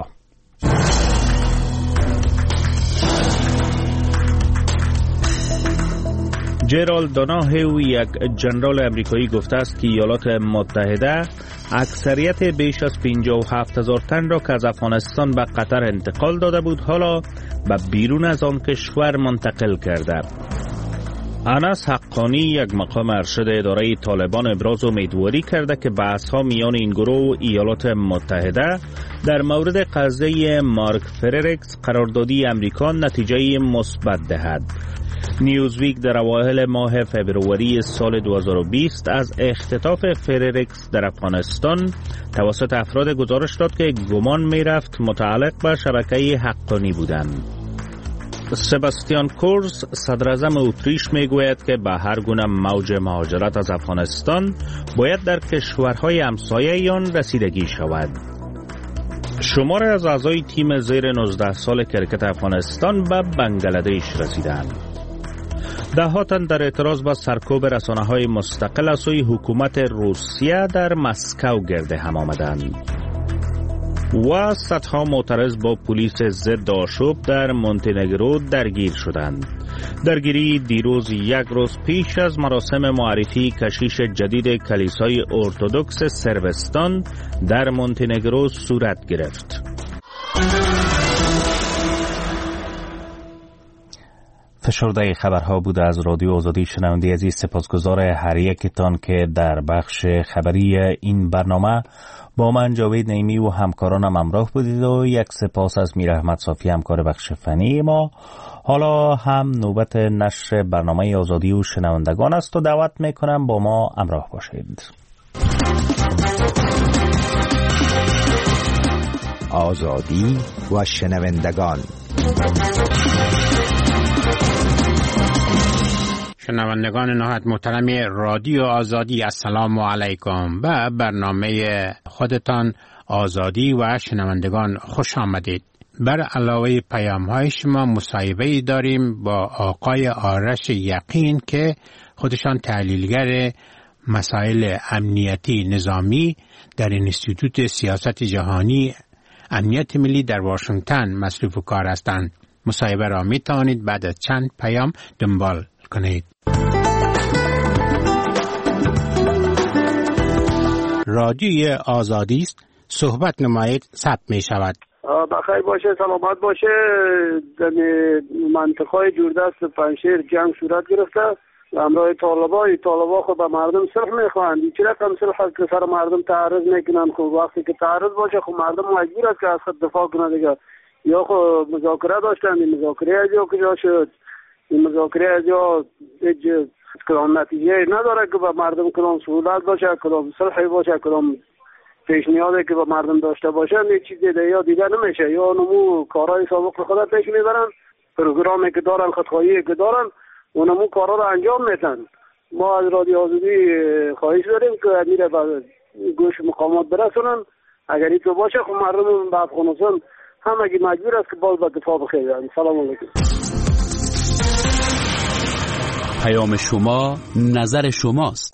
جرالد دوناهو، یک ژنرال امریکایی، گفته است که ایالات متحده اکثریت بیش از 57,000 تن را که از افغانستان به قطر انتقال داده بود حالا به بیرون از آن کشور منتقل کرده. انس حقانی، یک مقام ارشد اداره طالبان، ابراز امیدواری کرده که بحث‌ها میان این گروه و ایالات متحده در مورد قضیه مارک فریرکس قراردادی امریکا نتیجه مثبت دهد. نیوزویک در اوایل ماه فبروری سال 2020 از اختطاف فریرکس در افغانستان توسط افراد گزارش داد که گمان می‌رفت متعلق به شبکه حقانی بودند. سباستیان کورز، صدراعظم اتریش، میگوید که به هر گونه موج مهاجرت از افغانستان باید در کشورهای همسایه آن رسیدگی شود. شماری از اعضای تیم زیر 19 سال کرکت افغانستان به بنگلادش رسیدند. ده‌ها تن در اعتراض با سرکوب رسانه‌های مستقل از سوی حکومت روسیه در مسکو گرد هم آمدند و صدها معترض با پلیس ضد آشوب در مونتنگرو درگیر شدند. درگیری دیروز یک روز پیش از مراسم معرفی کشیش جدید کلیسای ارتدوکس سروستان در مونتنگرو صورت گرفت. فشرده خبرها بوده از رادیو آزادی. شنونده عزیز، سپاسگزار هر یکتان که در بخش خبری این برنامه با من جاوید نعیمی و همکارانم همراه بودید و یک سپاس از میر احمد صافی، همکار بخش فنی ما. حالا هم نوبت نشر برنامه آزادی و شنوندگان است و دعوت میکنم با ما همراه باشید. آزادی و شنوندگان. شنوندگان نهایت محترم رادیو آزادی، السلام علیکم. به برنامه خودتان آزادی و شنوندگان خوش آمدید. بر علاوه پیام‌های شما مصاحبه‌ای داریم با آقای آرش یقین که خودشان تحلیلگر مسائل امنیتی نظامی در انستیتوت سیاست جهانی امنیت ملی در واشنگتن مصروف کار هستند. مصاحبه را می توانید بعد از چند پیام دنبال کنید. رادیوی آزادی است، صحبت نمایید، ثبت می شود. بخیر باشه، سلامت باشه. در منطقه جوردست پنشیر جنگ صورت گرفته همراه طالبان خود به مردم صلح میخواهند. چی رقم صلح هست که سر مردم تعرض میکنن؟ خب وقتی که تعرض باشه خب مردم مجبور است که از خود دفاع کنه دیگه. یا خب مذاکره داشتن، این مذاکره از یا کجا شد؟ این مذاکره از یا کدام نتیجه نداره که به مردم کدام سهولت باشه، کدام صلحی باشه، کدام پیشنهادی که به مردم داشته باشن. یک چیز دیگه نمیشه. یا نمو کارهای سابق خود پیش میبرن، پروگرامی که دارن، خودخواهی که دارن، اونمو کارا رو انجام میدن. ما از رادیو آزادی خواهش داریم که امیر به گوش مقامات برسونن. اگر این تو باشه خب مردم به افغانستان همگی مجبور است که باز به دفاع بخیزند. سلام علیکم. پیام شما نظر شماست.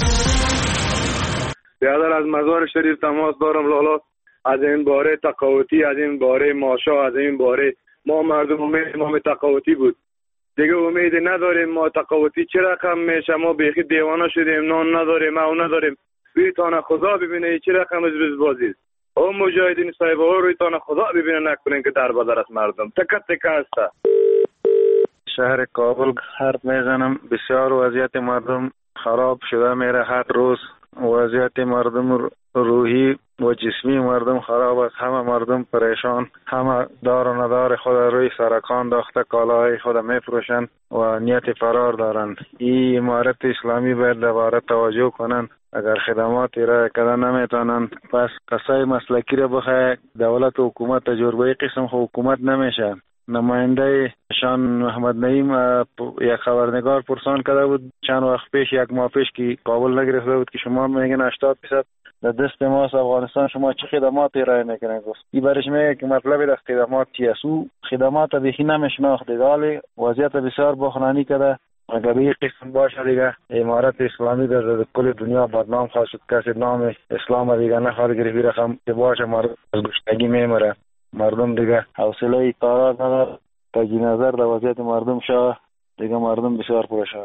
برادر از مزار شریف تماس دارم لالا. از این باره تقاوتی، از این باره ماشا، از این باره ما مردم امید ما تقاوتی بود، دیگه امید نداریم. ما تقاوتی چه رقم میشه؟ ما بیخی دیوانه شدیم، نان نداریم، او نداریم. رویتان خدا ببینه چه رقم از بازی. او مجاهدین صاحب ها رویتان خدا ببینه، نکنین که در بدر از مردم تکه تکه هسته. شهر کابل حرف میزنم. بسیار وضعیت مردم خراب شده میره. هر روز وضعیت مردم روحی و جسمی مردم خراب است. همه مردم پریشان، همه دار و ندار خود روی سرکان داخته، کالاهای خود میفروشند و نیت فرار دارند. این امارت اسلامی باید دوباره توجه کنند. اگر خدماتی را کردن نمیتونن، پس قصای مسلکی را بخواه. دولت و حکومت تجربه قسم حکومت نمیشه. نماینده شان محمد نعیم یک خبرنگار پرسان کرده بود چند وقت پیش، یک ماه پیش، که کابل نگرفته بود که شما میگن 80% در دست ماست افغانستان، شما چه خدماتی ارائه میکنین؟ گفت این برش میگه که مطلب از خدمات چیه. او خدمات بیخی نمیشناخته، ولی وضعیت بسیار بحرانی کرده. اگر این قسم باشه دیگه امارت اسلامی در کل دنیا بدنام خواهد شد. کسی نام اسلام دیگه نخواهد گرفت. رقم که باشه مردم از گشنگی میمره. مردم دیگه حوصله کارا نداره. تجی نظر در وضعیت مردم شاه دیگه مردم بسیار پرشان.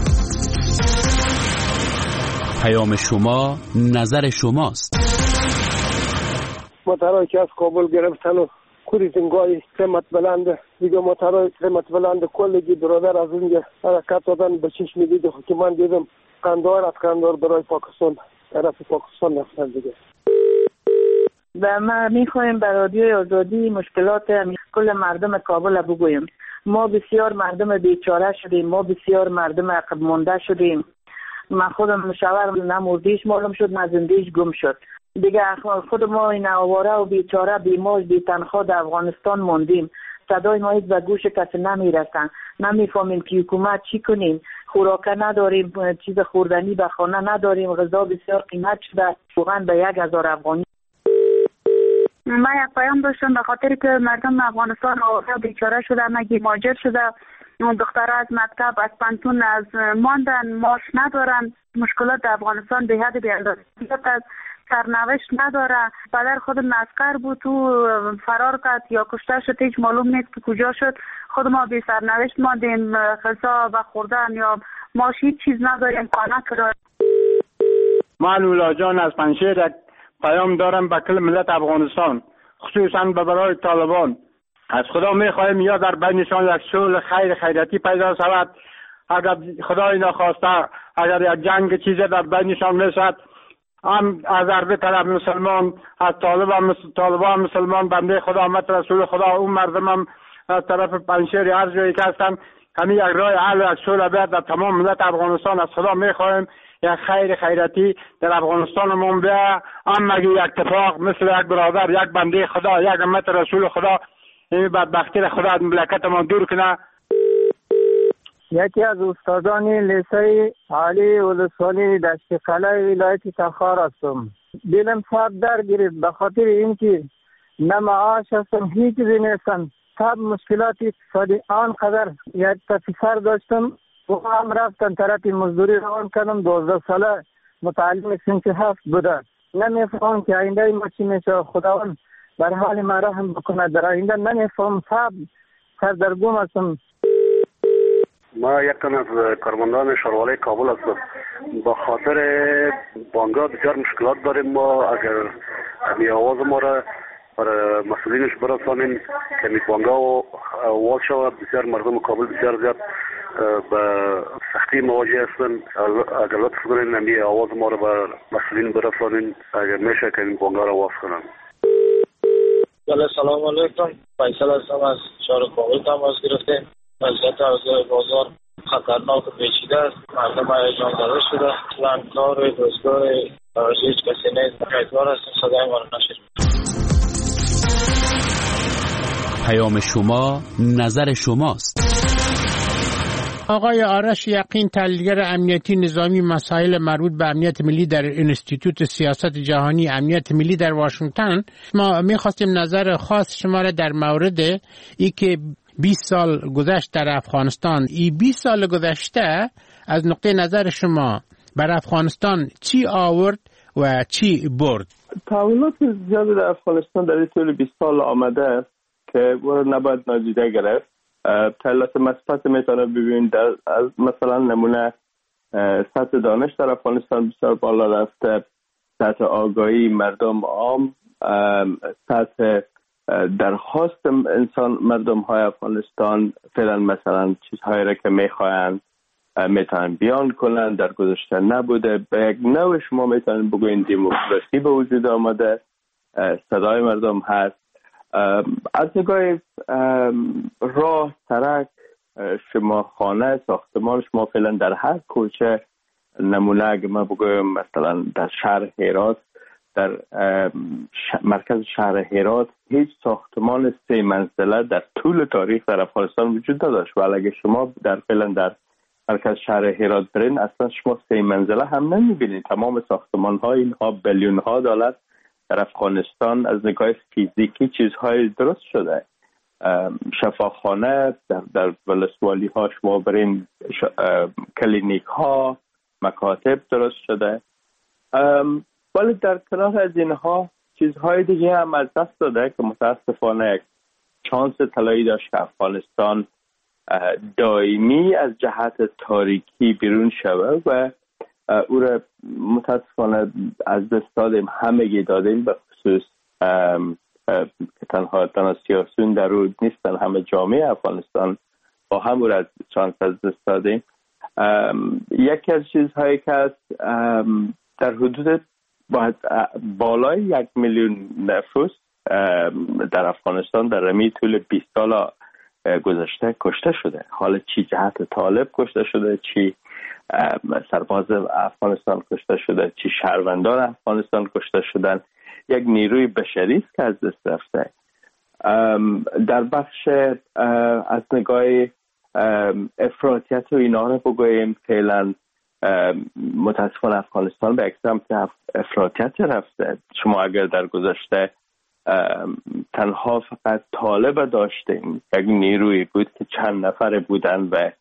پیام شما نظر شماست. موترهایی که از کابل گرفتن و کوری زنگای قیمت بلنده دیگه، موترهای قیمت بلنده کلگی برادر از اونجا حرکت دادن به چشم دیده که من دیدم قندار از قندار برای پاکستان، طرف پاکستان رفتن دیگه. و ما میخوایم به رادیوی آزادی مشکلات کل مردم کابل بگویم. ما بسیار مردم بیچاره شدیم، ما بسیار مردم عقب مانده شدیم. من خودم مشاور نموردیش معلوم شد، نه زندگیش گم شد دیگه. خود ما این آواره و بیچاره بیموج بی تنخواه در افغانستان موندیم. صدای ما به گوش کسی نمیرسن، نمیفهمیم که حکومت چی کنیم. خوراکه نداریم، چیز خوردنی به خانه نداریم، غذا بسیار قیمت شده، واقعا به 1000 افغانی. من یک پیام داشتم به خاطر که مردم افغانستان آواره بیچاره شده، مگی ماجر شده. دخترها از مکتب، از پانتون از ماندن، معاش ندارن. مشکلات در افغانستان به حد بی‌اندازه است. سرنوشت نداره. پدر خود عسکر بود، تو فرار کرد یا کشته شد، هیچ معلوم نیست که کجا شد. خود ما بی سرنوشت ماندیم، غذا و خوردن یا معاش هیچ چیز نداریم، خانه کرایه. من اولا جان از پنشیر یک پیام دارم به کل ملت افغانستان، خصوصا به برای طالبان. از خدا میخواهیم یا در بینشان یک صلح خیراتی پیدا شود. اگر خدای نخواسته اگر یک جنگ چیزی در بینشان میشد، هم از عربی طرف مسلمان، از طالبان مسلمان، بنده خدا امت رسول خدا، اون مردم هم از طرف پنشیر هر جایی که هستن، همین یک راه حل یک صلح بیاد در تمام ملت افغانستان. از خدا میخواهیم یک خیراتی در افغانستانمون بیا، اما یک اتفاق مثل یک برادر، یک بنده خدا، یک امت رسول خدا، این بدبختی خدا از مملکتمان دور کنه. یکی از استادان لیسه عالی ولسوالی دشت قلعه ولایت تخار هستم. دلم سخت در گرفت به خاطر اینکه نه معاش هستم، هیچ چیزی نیستم. سب مشکلات اقتصادی آنقدر. یک پسر داشتم و هم رفتن طرف مزدوری روان کردم. 12 ساله متعلم صنف 7 بوده. نمیفهم که آینده ما چی میشه. خداوند بر حال ما رحم بکنه. در آینده نمیفهم، سب سردرگم هستم. ما یک تن از کارمندان شهروالی کابل هستم. با خاطر بانگا بسیار مشکلات داریم. ما اگر همی آواز ما را برای مسئولینش برسانیم که می بانگا و آواز شود، بسیار مردم کابل بسیار زیاد به سختی مواجه هستن. اگر لطف کنین همی آواز ما را به مسئولین برسانین، اگر میشه که این بانگا را آواز کنن. بله، سلام علیکم. فیصل هستم از شهر کابل تماس گرفتیم. وضعیت اوضاع بازار خطرناک و پیچیده است. مردم هیجان زده شده. اصلا کار روزگار هیچ کسی نیست. امیدوار هستیم صدای ما را نشنوید. پیام شما نظر شماست. آقای آرش یقین، تحلیلگر امنیتی نظامی مسائل مربوط به امنیت ملی در انستیتوت سیاست جهانی امنیت ملی در واشنگتن، ما می‌خواستیم نظر خاص شما را در مورد ای که 20 سال گذشت در افغانستان، این 20 سال گذشته از نقطه نظر شما بر افغانستان چی آورد و چی برد؟ تحولات زیاد در افغانستان در طول 20 سال آمده که او نباید نادیده گرفت. تحولات مثبت میتونه ببینید از مثلا نمونه سطح دانش در افغانستان بسیار بالا رفته، سطح آگاهی مردم عام، سطح درخواست مردم های افغانستان فعلا مثلا چیزهایی را که میخواهند میتونن بیان کنن در گذشته نبوده. به یک نوع شما میتونن بگوین دموکراسی به وجود آمده، صدای مردم هست. از نگاه راه، سرک، شما خانه، ساختمان، شما فعلا در هر کوچه، نمونه اگه ما بگویم مثلا در شهر هرات، در مرکز شهر هرات هیچ ساختمان 3 منزله در طول تاریخ در افغانستان وجود نداشت، ولی اگه شما فعلا در مرکز شهر هرات برین اصلا شما 3 منزله هم نمیبینید. تمام ساختمان ها اینها بیلیون ها دلار در افغانستان از نگاه فیزیکی چیزهای درست شده. شفاخانه در ولسوالی ها شما برین، کلینیک ها، مکاتب درست شده. ولی در کنار از اینها چیزهای دیگه هم از دست داده که متاسفانه یک شانس طلایی داشت که افغانستان دائمی از جهت تاریکی بیرون شود و او را متاسفانه از دست دادیم، همگی دادیم، به خصوص که تنها سیاسیون در او نیستن، همه جامعه افغانستان با هم او را شانس از دست دادیم. یکی از چیزهایی که است در حدود بالای 1 میلیون نفوس در افغانستان در رمی طول 20 سال گذشته کشته شده. حالا چی جهت طالب کشته شده، چی سرباز افغانستان کشته شده، چی شهروندان افغانستان کشته شدن، یک نیروی بشری است که از دست رفته. در بخش از نگاه افراطیت و اینا رو بگوییم، فعلا متاسفانه افغانستان به یک سمت افراطیت رفته. شما اگر در گذشته تنها فقط طالب داشتیم، یک نیروی بود که چند نفر بودن و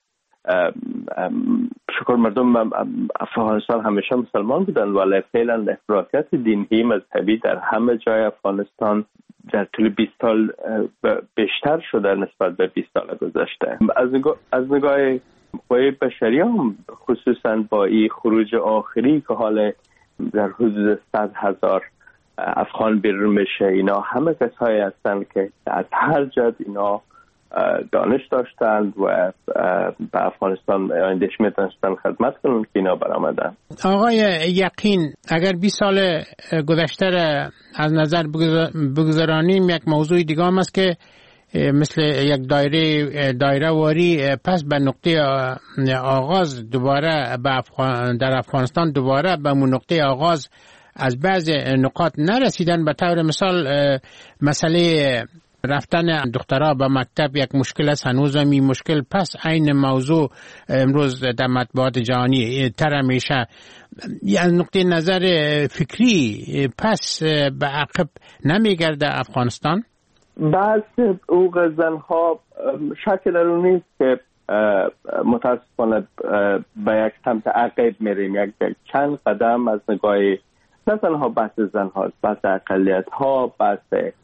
شکر مردم افغانستان همیشه مسلمان بودن، ولی فعلا افراطیت دینی مذهبی در همه جای افغانستان در طول 20 سال بیشتر شده نسبت به 20 سال گذشته. از نگاه قوای بشری هم خصوصا با این خروج آخری که حالا در حدود 100,000 افغان بیرون میشه، اینا همه کسایی هستند که از هر جد اینا دانش داشتند و به افغانستان آیندهش میتونستن خدمت کنند که اینا برآمدن. آقای یقین، اگر 20 سال گذشته از نظر بگذارانیم، یک موضوع دیگه هم است که مثل یک دایره واری پس به نقطه آغاز دوباره در افغانستان دوباره به اون نقطه آغاز از بعض نقاط نرسیدن. به طور مثال مسئله رفتن دخترها به مکتب یک مشکل است، هنوز هم این مشکل پس عین موضوع امروز در مطبوعات جهانی تر میشه. از نقطه نظر فکری پس به عقب نمیگرده افغانستان؟ بعض حقوق زنها شک در اون نیست که متاسفانه به یک سمت عقب میریم. یک چند قدم از نگاه نه تنها بحث زنها، بحث اقلیت ها، بحث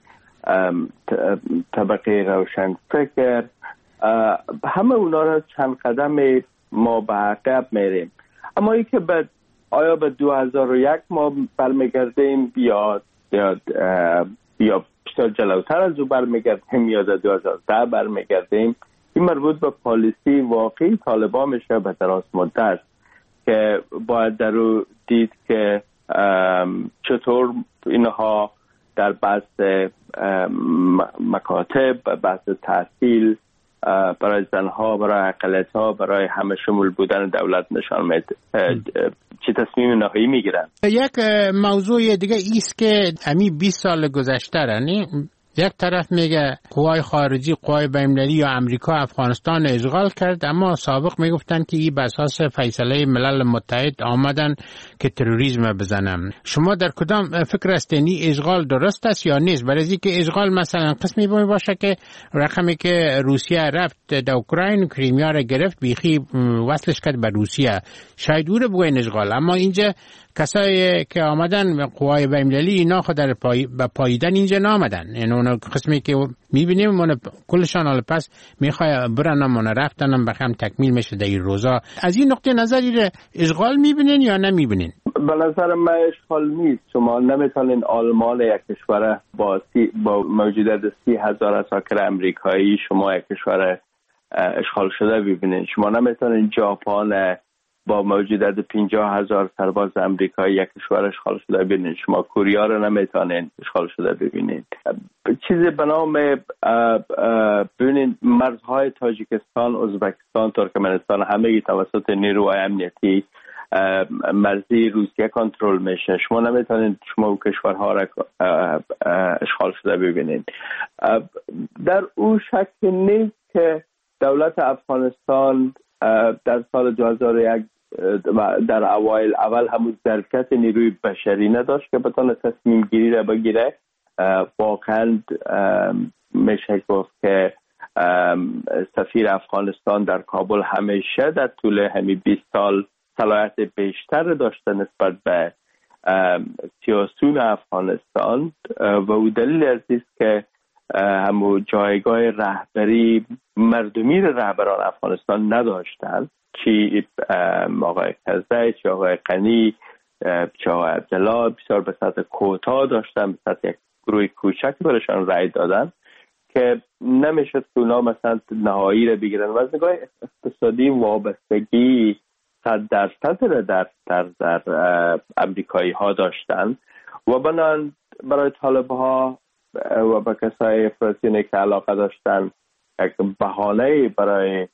طبقه روشن فکر، همه اونا را چند قدم ما به عقب میریم. اما ای که آیا به 2001 ما برمیگردیم یا بیشتر جلوتر از او برمیگردیم یا در 2010 برمیگردیم، این مربوط به پالیسی واقعی طالبان میشه به دراز مدت که باید در او دید که چطور اینها در بحث مکاتب، بحث تحصیل برای زنها، برای اقلیت‌ها، برای همه شمول بودن دولت نشان میده چه تصمیم نهایی میگیرن. یک موضوع دیگه ایست که همین 20 سال گذشته یک طرف میگه قوای خارجی، قوای بین‌المللی یا امریکا افغانستان اشغال کرد، اما سابق میگفتن که این بر اساس فیصله ملل متحد آمدن که تروریسم بزنن. شما در کدام فکر هستین اشغال درست است یا نیست؟ برای اینکه اشغال مثلا قسمی باشه که رقمی که روسیه رفت در اوکراین کریمیا را گرفت بیخی وصلش کرد به روسیه، شاید او رو بگوین اشغال. اما اینجا کسایی که آمدن قوای بین‌المللی اینا خود در پاییدن اینجا نامدن، یعنی اون قسمی که میبینیم من کلشان حالا پس میخوای برن من رفتنم بخم تکمیل میشه در این روزا. از این نقطه نظری اشغال میبینین یا نمیبینین؟ به نظر من اشغال نیست. شما نمیتونین آلمان یک کشور با موجودیت 30,000 عساکر امریکایی شما یک کشور اشغال شده ببینین. شما نمیتونین ژاپن با موجودیت 50,000 سرباز امریکایی یک کشور اشغال شده ببینید. شما کوریا رو نمیتونین اشغال شده ببینید. چیزی به نام ببینید مرزهای تاجیکستان، ازبکستان، ترکمنستان همه توسط نیروهای امنیتی مرزی روسیه کنترل میشه. شما نمیتونید شما کشورها را اشغال شده ببینید. در او شک نیست که دولت افغانستان در سال 2001 در اول همون ظرفیت نیروی بشری نداشت که بتونه تصمیم گیری را بگیره. واقعا میشه گفت که سفیر افغانستان در کابل همیشه در طول همین 20 سال صلاحیت بیشتر داشته نسبت به سیاسیون افغانستان و او دلیل است که همون جایگاه رهبری مردمی رهبران افغانستان نداشتند، چی آقای کزده، چی آقای قنی، چی آقای عبدالله بسیار به سطح کوتاه داشتن، به سطح یک گروه کوچک برشان رای دادن که نمیشد که اونا مثلا نهایی را بگیرن و از نگاه اقتصادی وابستگی 100% در امریکایی ها داشتن و بنان برای طالب ها و به کسای فلسطینی که علاقه داشتن یک بهانه برای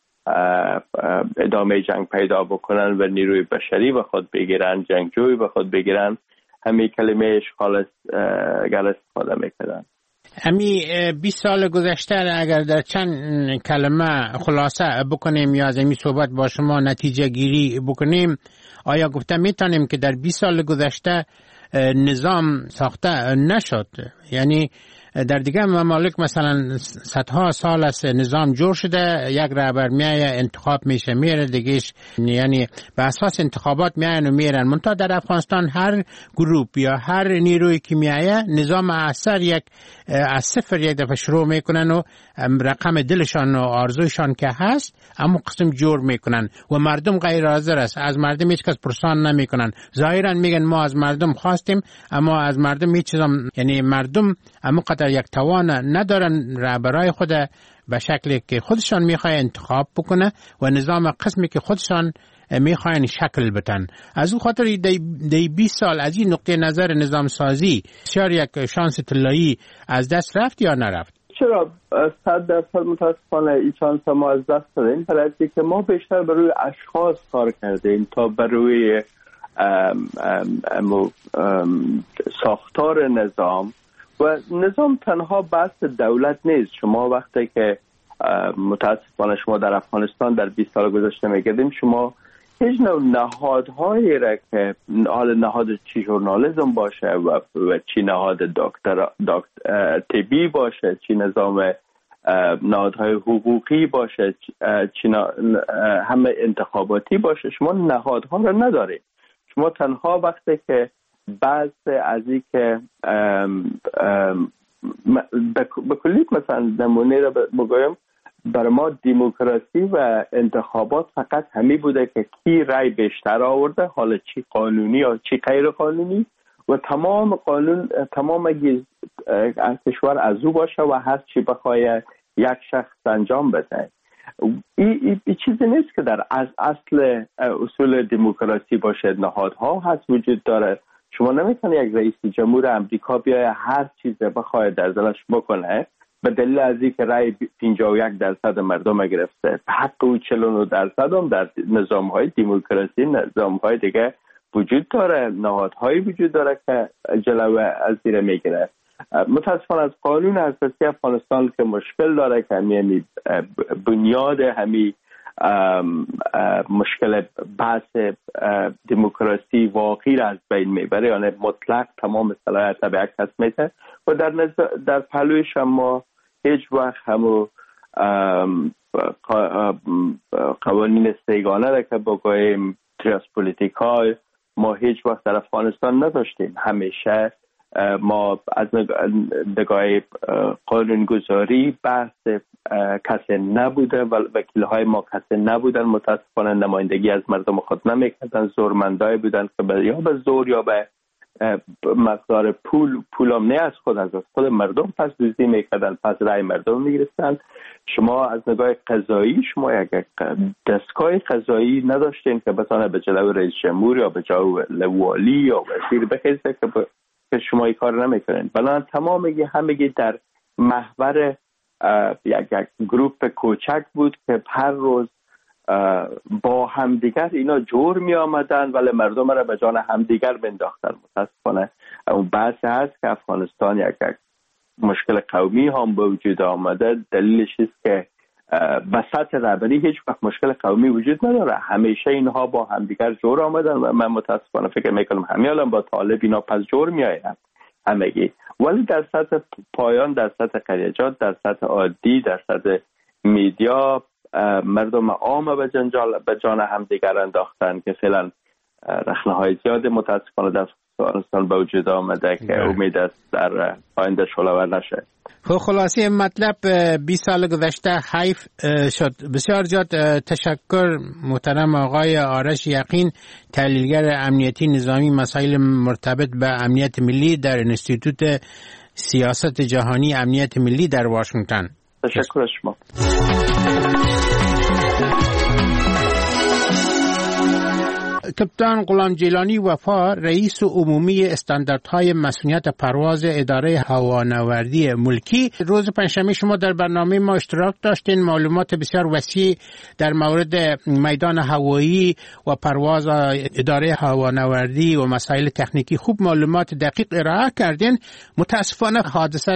ادامه جنگ پیدا بکنن و نیروی بشری به خود بگیرن، جنگجوی به خود بگیرن، همین کلمه اشغال استفاده میکنن. امی 20 سال گذشته اگر در چند کلمه خلاصه بکنیم یا از امی صحبت با شما نتیجه گیری بکنیم، آیا گفته میتونیم که در 20 سال گذشته نظام ساخته نشد؟ یعنی در دیگه ممالک مثلا صدها سال است نظام جور شده، یک رهبر میایه انتخاب میشه میره دیگهش، یعنی به اساس انتخابات میاین و میرن. منتها در افغانستان هر گروپ یا هر نیروی که میایه نظام اثر یک از صفر یک دفعه شروع میکنن و رقم دلشان و آرزویشان که هست اما قسم جور میکنن و مردم غیر حاضر است، از مردم هیچ کس پرسان نمیکنن. ظاهرا میگن ما از مردم خواستیم اما از مردم هیچ چیز یعنی مردم اما قدر یک توان ندارن رهبرای خود به شکلی که خودشان میخواه انتخاب بکنه و نظام قسمی که خودشان میخواین شکل بتن. از اون خاطر دی 20 سال از این نقطه نظر نظام سازی بسیار یک شانس طلایی از دست رفت یا نرفت؟ چرا 100% متاسفانه این شانس ما از دست دادیم، برای که ما بیشتر بر روی اشخاص کار کردیم تا بر روی ساختار نظام. و نظام تنها بحث دولت نیست. شما وقتی که متاسفانه شما در افغانستان در 20 سال گذشته میگردیم، شما هیچ نوع نهادهایی را که حال نهاد چی ژورنالیسم باشه و چی نهاد طبی باشه، چی نظام نهادهای حقوقی باشه، چی همه انتخاباتی باشه، شما نهادها را ندارید. شما تنها وقتی که بعض از این که به کلیت مثلا نمونه را بگویم، برای ما دموکراسی و انتخابات فقط همی بوده که کی رای بیشتر آورده، حالا چی قانونی یا چی غیر قانونی، و تمام قانون تمام کشور از او باشه و هر چی بخواه یک شخص انجام بده. این چیزی نیست که در اصل اصول دموکراسی باشه. نهادها هست وجود داره. شما نمیتونی یک رئیس جمهور امریکا بیای هر چیز بخواد در دلش بکنه به دلیل از اینکه رای 51% مردم گرفته. حق او 49% هم در نظام‌های دموکراسی، نظام‌های دیگه وجود داره، نهادهایی وجود داره که جلوه از زیر میگیره. متاسفانه از قانون اساسی افغانستان که مشکل داره که همین بنیاد همین مشکل بحث دموکراسی واقعی از بین میبره، یعنی مطلق تمام صلاحیت به یک کس میده و در پهلویش ما هیچ وقت همو قوانین سیگانه را که بگوییم تریاسپولیتیک های ما هیچ وقت در افغانستان نداشتیم. همیشه ما از نگاه قانونگذاری بحث کسی نبوده و وکیل‌های ما کسی نبودن. متاسفانه نمایندگی از مردم خود نمیکردن، زورمندای بودن که یا به زور یا به مقدار پول هم نه از خود مردم پس دزدی میکردن، پس رای مردم میگرفتن. شما از نگاه قضایی شما یک دستگاه قضایی نداشتین که بتونه به جلو رئیس جمهور یا به جلو والی یا وزیر بخیزه که شما این کار نمیکنین. بلان تمام همگی در محور یک گروپ کوچک بود که هر روز با همدیگر اینا جور می آمدن ولی مردم را به جان همدیگر بنداختن. متاسفانه اون بحث هست که افغانستان یک مشکل قومی هم به وجود آمده. دلیلش است که به سطح رهبری هیچ وقت مشکل قومی وجود نداره، همیشه اینها با همدیگر جور آمدن و من متاسفانه فکر میکنم همین الان با طالب اینا پس جور می آیند همگی. ولی در سطح پایان، در سطح قریجات، در سطح عادی، در سطح میدیا مردم عام به جان همدیگر انداختن که فعلا رخنه‌های زیاد متاسفانه در افغانستان به وجود آمده که امید است در آینده شلوار نشه. خلاصه مطلب 20 سال گذشته حیف شد. بسیار زیاد تشکر محترم آقای آرش یقین، تحلیلگر امنیتی نظامی مسائل مرتبط به امنیت ملی در انستیتوت سیاست جهانی امنیت ملی در واشنگتن. تشکر شما. کپتان غلام جیلانی وفا، رئیس عمومی استانداردهای مسئولیت پرواز اداره هوانوردی ملکی، روز پنجشنبه شما در برنامه ما اشتراک داشتین. معلومات بسیار وسیع در مورد میدان هوایی و پرواز اداره هوانوردی و مسائل تکنیکی خوب معلومات دقیق ارائه کردین. متاسفانه حادثه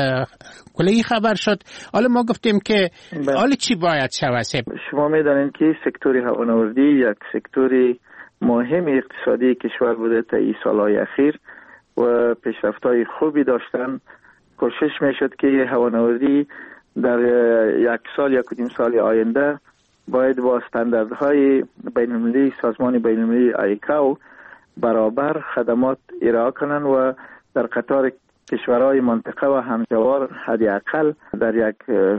کلی خبر شد. حالا ما گفتیم که حالا چی باید شود؟ شما میدانید که سکتور هوانوردی یک سکتوری مهم اقتصادی کشور بوده تا این سالهای اخیر و پیشرفت‌های خوبی داشتن. کوشش میشد که هوانوردی در یک سال یا کدیم سال آینده باید با استانداردهای بین‌المللی سازمان بین‌المللی آیکاو برابر خدمات ارائه کنند و در قطار کشورهای منطقه و همجوار حداقل در یک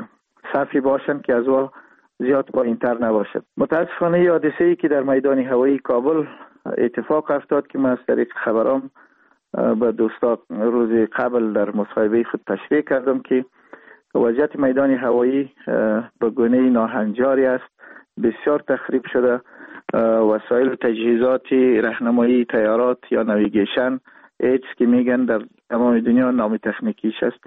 صفی باشند که از او زیاد پایین‌تر نباشد. متاسفانه حادثه‌ای که در میدان هوایی کابل اتفاق افتاد که من از طریق خبرام به دوستان روز قبل در مصاحبه خود تشریح کردم که وضعیت میدان هوایی به گونه ناهنجاری است، بسیار تخریب شده. وسایل و تجهیزات راهنمایی طیارات یا نویگیشن ایدز که میگن در تمام دنیا نام تکنیکیش است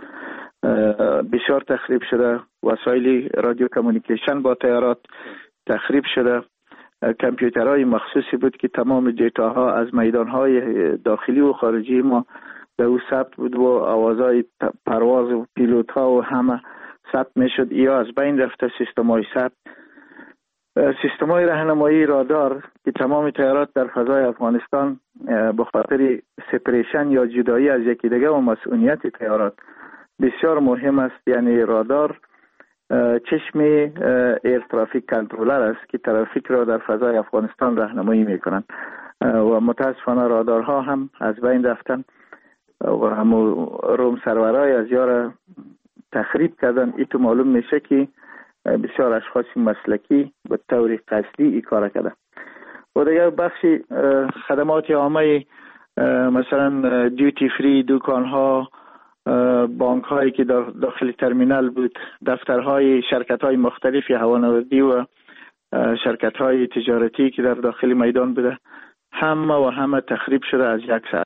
بسیار تخریب شده. وسایل رادیو کمیونیکیشن با طیارات تخریب شده. کامپیوترهای مخصوصی بود که تمام دیتاها از میدانهای داخلی و خارجی ما در او ثبت بود و آوازهای پرواز و پیلوت ها و همه ثبت میشد. یا از بین رفته سیستم‌های ثبت. سیستم‌های راهنمایی رادار که تمام طیارات در فضای افغانستان به خاطر سپریشن یا جدایی از یکی دیگه و مسئولیت طیارات بسیار مهم است. یعنی رادار چشم ایر ترافیک کنترلر است که ترافیک را در فضای افغانستان راهنمایی میکنند و متاسفانه رادارها هم از بین رفتن و هم روم سرورهای از یار تخریب کردن. این تو معلوم میشه که بسیار اشخاص مسلکی به طور قصدی این کار کردن. و دیگر بخشی خدمات عامه مثلا دیوتی فری، دکانها، بانک هایی که داخل ترمینال بود، دفترهای شرکت های مختلفی هوانوردی و شرکت های تجارتی که در داخل میدان بوده همه تخریب شده از یک ساعت.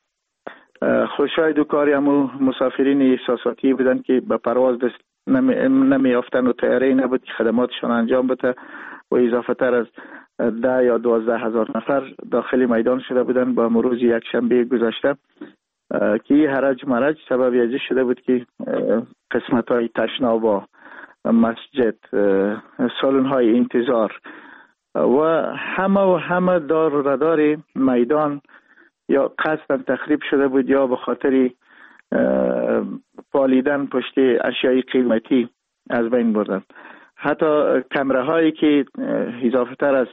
خوشای دو کاری همو مسافرین احساساتی بودن که به پرواز دست نمی یافتن و طیاره نبود که خدماتشان انجام بده و اضافه تر از 10 یا 12 هزار نفر داخل میدان شده بودن با روز یک شنبه گذشته که این هرج مرج سبب ازی شده بود که قسمت های تشنابا، مسجد، سالن های انتظار و همه دار و ردار میدان یا قصداً تخریب شده بود یا به خاطر پالیدن پشت اشیای قیمتی از بین بردن. حتی کمره هایی که اضافه تر از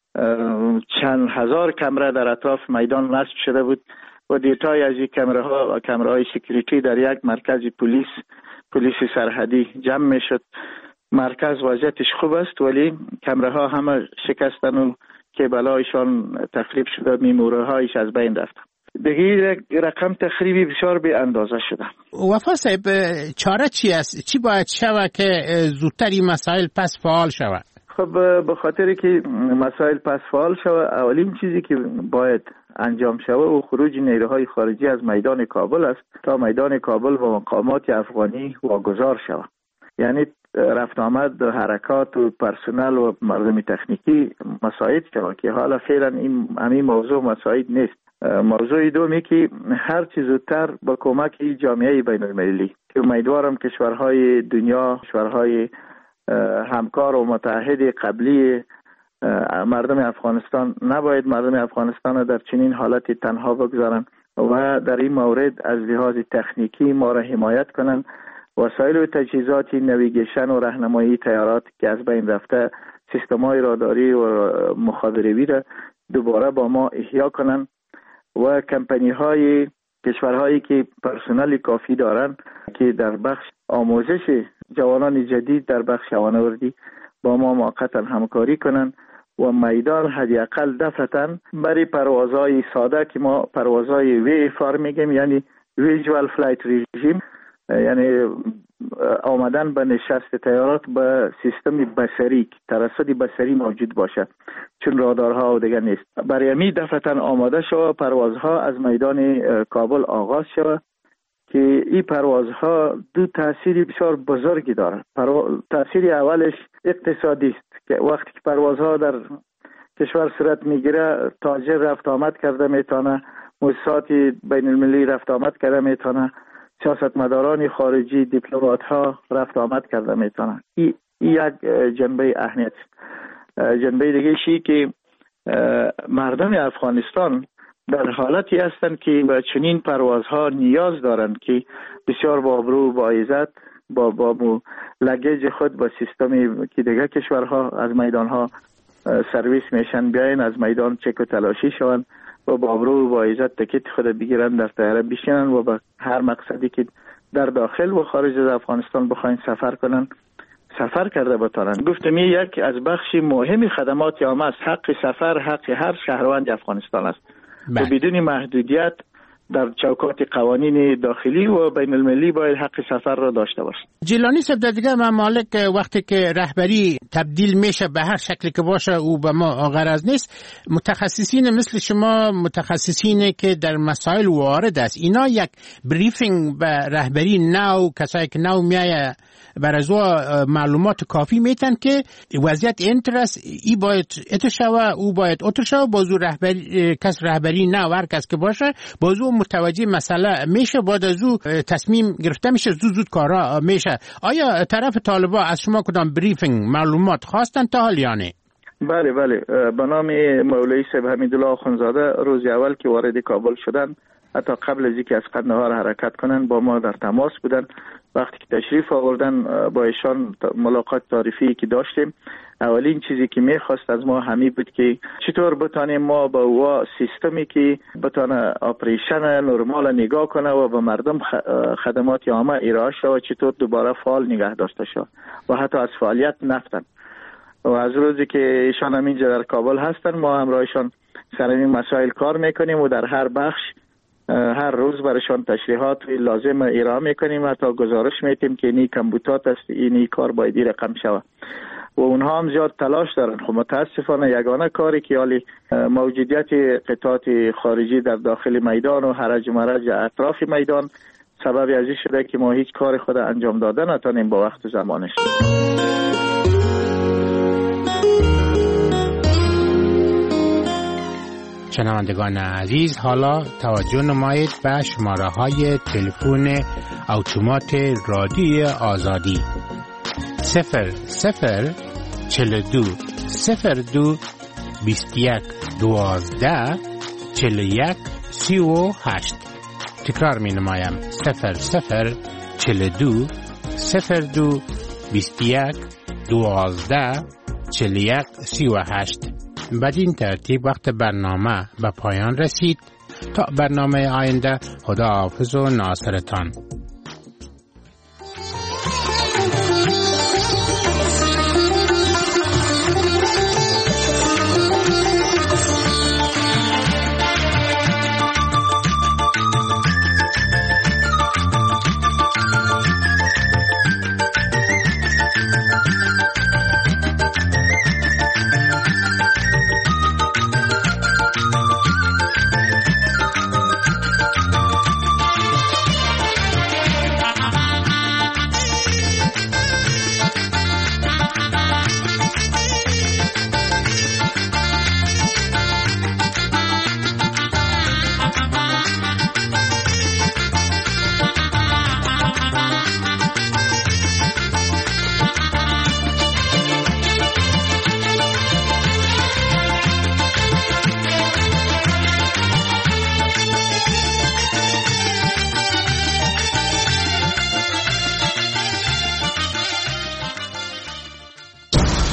چند هزار کمره در اطراف میدان نصب شده بود و دیتای از این کمره های سکیوریتی در یک مرکز پلیس سرحدی جمع می شد. مرکز وضعیتش خوب است ولی کمره ها همه شکستن و کیبلایشان تخریب شده، میموره هایش از بین رفت. دیگه رقم تخریبی بسیار به اندازه شده. وفا صاحب چاره چی است؟ چی باید شود که زودتر این مسائل پس فعال شود؟ خب به خاطر که مسائل پس فعال شود، اولین چیزی که باید انجام شود و خروج نیروهای خارجی از میدان کابل است تا میدان کابل و مقامات افغانی واگذار شود. یعنی رفت آمد حرکات و پرسنل و مردم تکنیکی مساعد شود که حالا فعلا همین موضوع مساعد نیست. موضوع دومی که هر چیز زودتر با کمک جامعه بین المللی که امیدوارم کشورهای دنیا، کشورهای همکار و متحد قبلی مردم افغانستان نباید مردم افغانستان در چنین حالتی تنها بگذارن و در این مورد از لحاظ تکنیکی ما را حمایت کنن. وسایل و تجهیزات نویگیشن و راهنمایی تیارات که از بین رفته، سیستم‌های راداری و مخابراتی را دوباره با ما احیا کنن و کمپانی‌های کشورهایی که پرسنل کافی دارن که در بخش آموزش جوانان جدید در بخش هوانوردی با ما موقتا همکاری کنن و میدان حداقل دفعتاً برای پروازهای ساده که ما پروازهای VFR میگیم، یعنی ویژوال فلایت رژیم، یعنی آمدن به نشست طیارات به سیستم بصری، ترصد بصری موجود باشه چون رادارها و دیگر نیست. برای می دفعتاً آماده شود پروازها از میدان کابل آغاز شود که این پروازها دو تأثیر بسیار بزرگی دارد. تأثیر اولش اقتصادی است که وقتی که پروازها در کشور صورت میگیره تاجر رفت آمد کرده میتونه، مؤسسات بین المللی رفت آمد کرده میتونه، سیاستمداران خارجی، دیپلمات ها رفت آمد کرده میتونه. این یک جنبه اهمیت. جنبه دیگه شی که مردم افغانستان در حالتی هستند که به چنین پروازها نیاز دارند که بسیار با ابرو با عزت با لگیج خود با سیستمی که دیگه کشورها از میدانها سرویس میشن بیاین از میدان چک و تلاشی شوند و با ابرو با عزت تکیت خود بگیرن در طیاره بشینن و به هر مقصدی که در داخل و خارج از افغانستان بخواین سفر کنن سفر کرده بتانن. گفتم یک از بخش مهم خدمات عامه است. حق سفر حق هر شهروند افغانستان است و بدون محدودیت در چوکات قوانین داخلی و بین المللی باید حق سفر را داشته باشه. جیلانی صاحب در دیگه ممالک وقتی که رهبری تبدیل میشه به هر شکلی که باشه او به ما غرض نیست، متخصصین مثل شما، متخصصینی که در مسائل وارد است، اینا یک بریفینگ به رهبری نو، کسایی که نو میایه بر از معلومات کافی میتن که وضعیت اینترس ای باید اتشوه او باید اتشوه بازو رهبری کس رهبری نه هر کس که باشه بازو متوجه مسئله میشه، بعد از او تصمیم گرفته میشه، زود کارا میشه. آیا طرف طالبا از شما کدام بریفینگ معلومات خواستن تا حال یا نه؟ بله به نام مولوی صاحب حمیدالله آخوندزاده روز اول که وارد کابل شدن حتی قبل از اینکه از قندهار حرکت کنن با ما در تماس بودن. وقتی که تشریف آوردن با ایشان ملاقات تعریفی که داشتیم، اولین چیزی که میخواست از ما همین بود که چطور بتانیم ما با او سیستمی که بتانه آپریشن نرمال نگاه کنه و به مردم خدمات عامه ارائه شود چطور دوباره فعال نگه داشته شود و حتی از فعالیت نفتن. و از روزی که ایشان همینجا در کابل هستن ما همراهشان سر این مسائل کار میکنیم و در هر بخش هر روز برایشان تشریحات لازم ارائه میکنیم، حتی گزارش میتیم که اینی کمبوتات است، اینی کار باید رقم شود و اونها هم زیاد تلاش دارن. خب متاسفانه یگانه کاری که حالی موجودیت قطعات خارجی در داخل میدان و هرج مرج اطراف میدان سبب ازی شده که ما هیچ کار خود انجام داده نتونیم با وقت زمانش. شنوندگان عزیز، حالا توجه نمایید به شماره های تلفن اتومات رادیوی آزادی 0042 02 21 12 41 38. تکرار می نمایم 0042 02 21 12 41 38. بدین ترتیب وقت برنامه به پایان رسید. تا برنامه آینده، خدا حافظ و ناصرتان.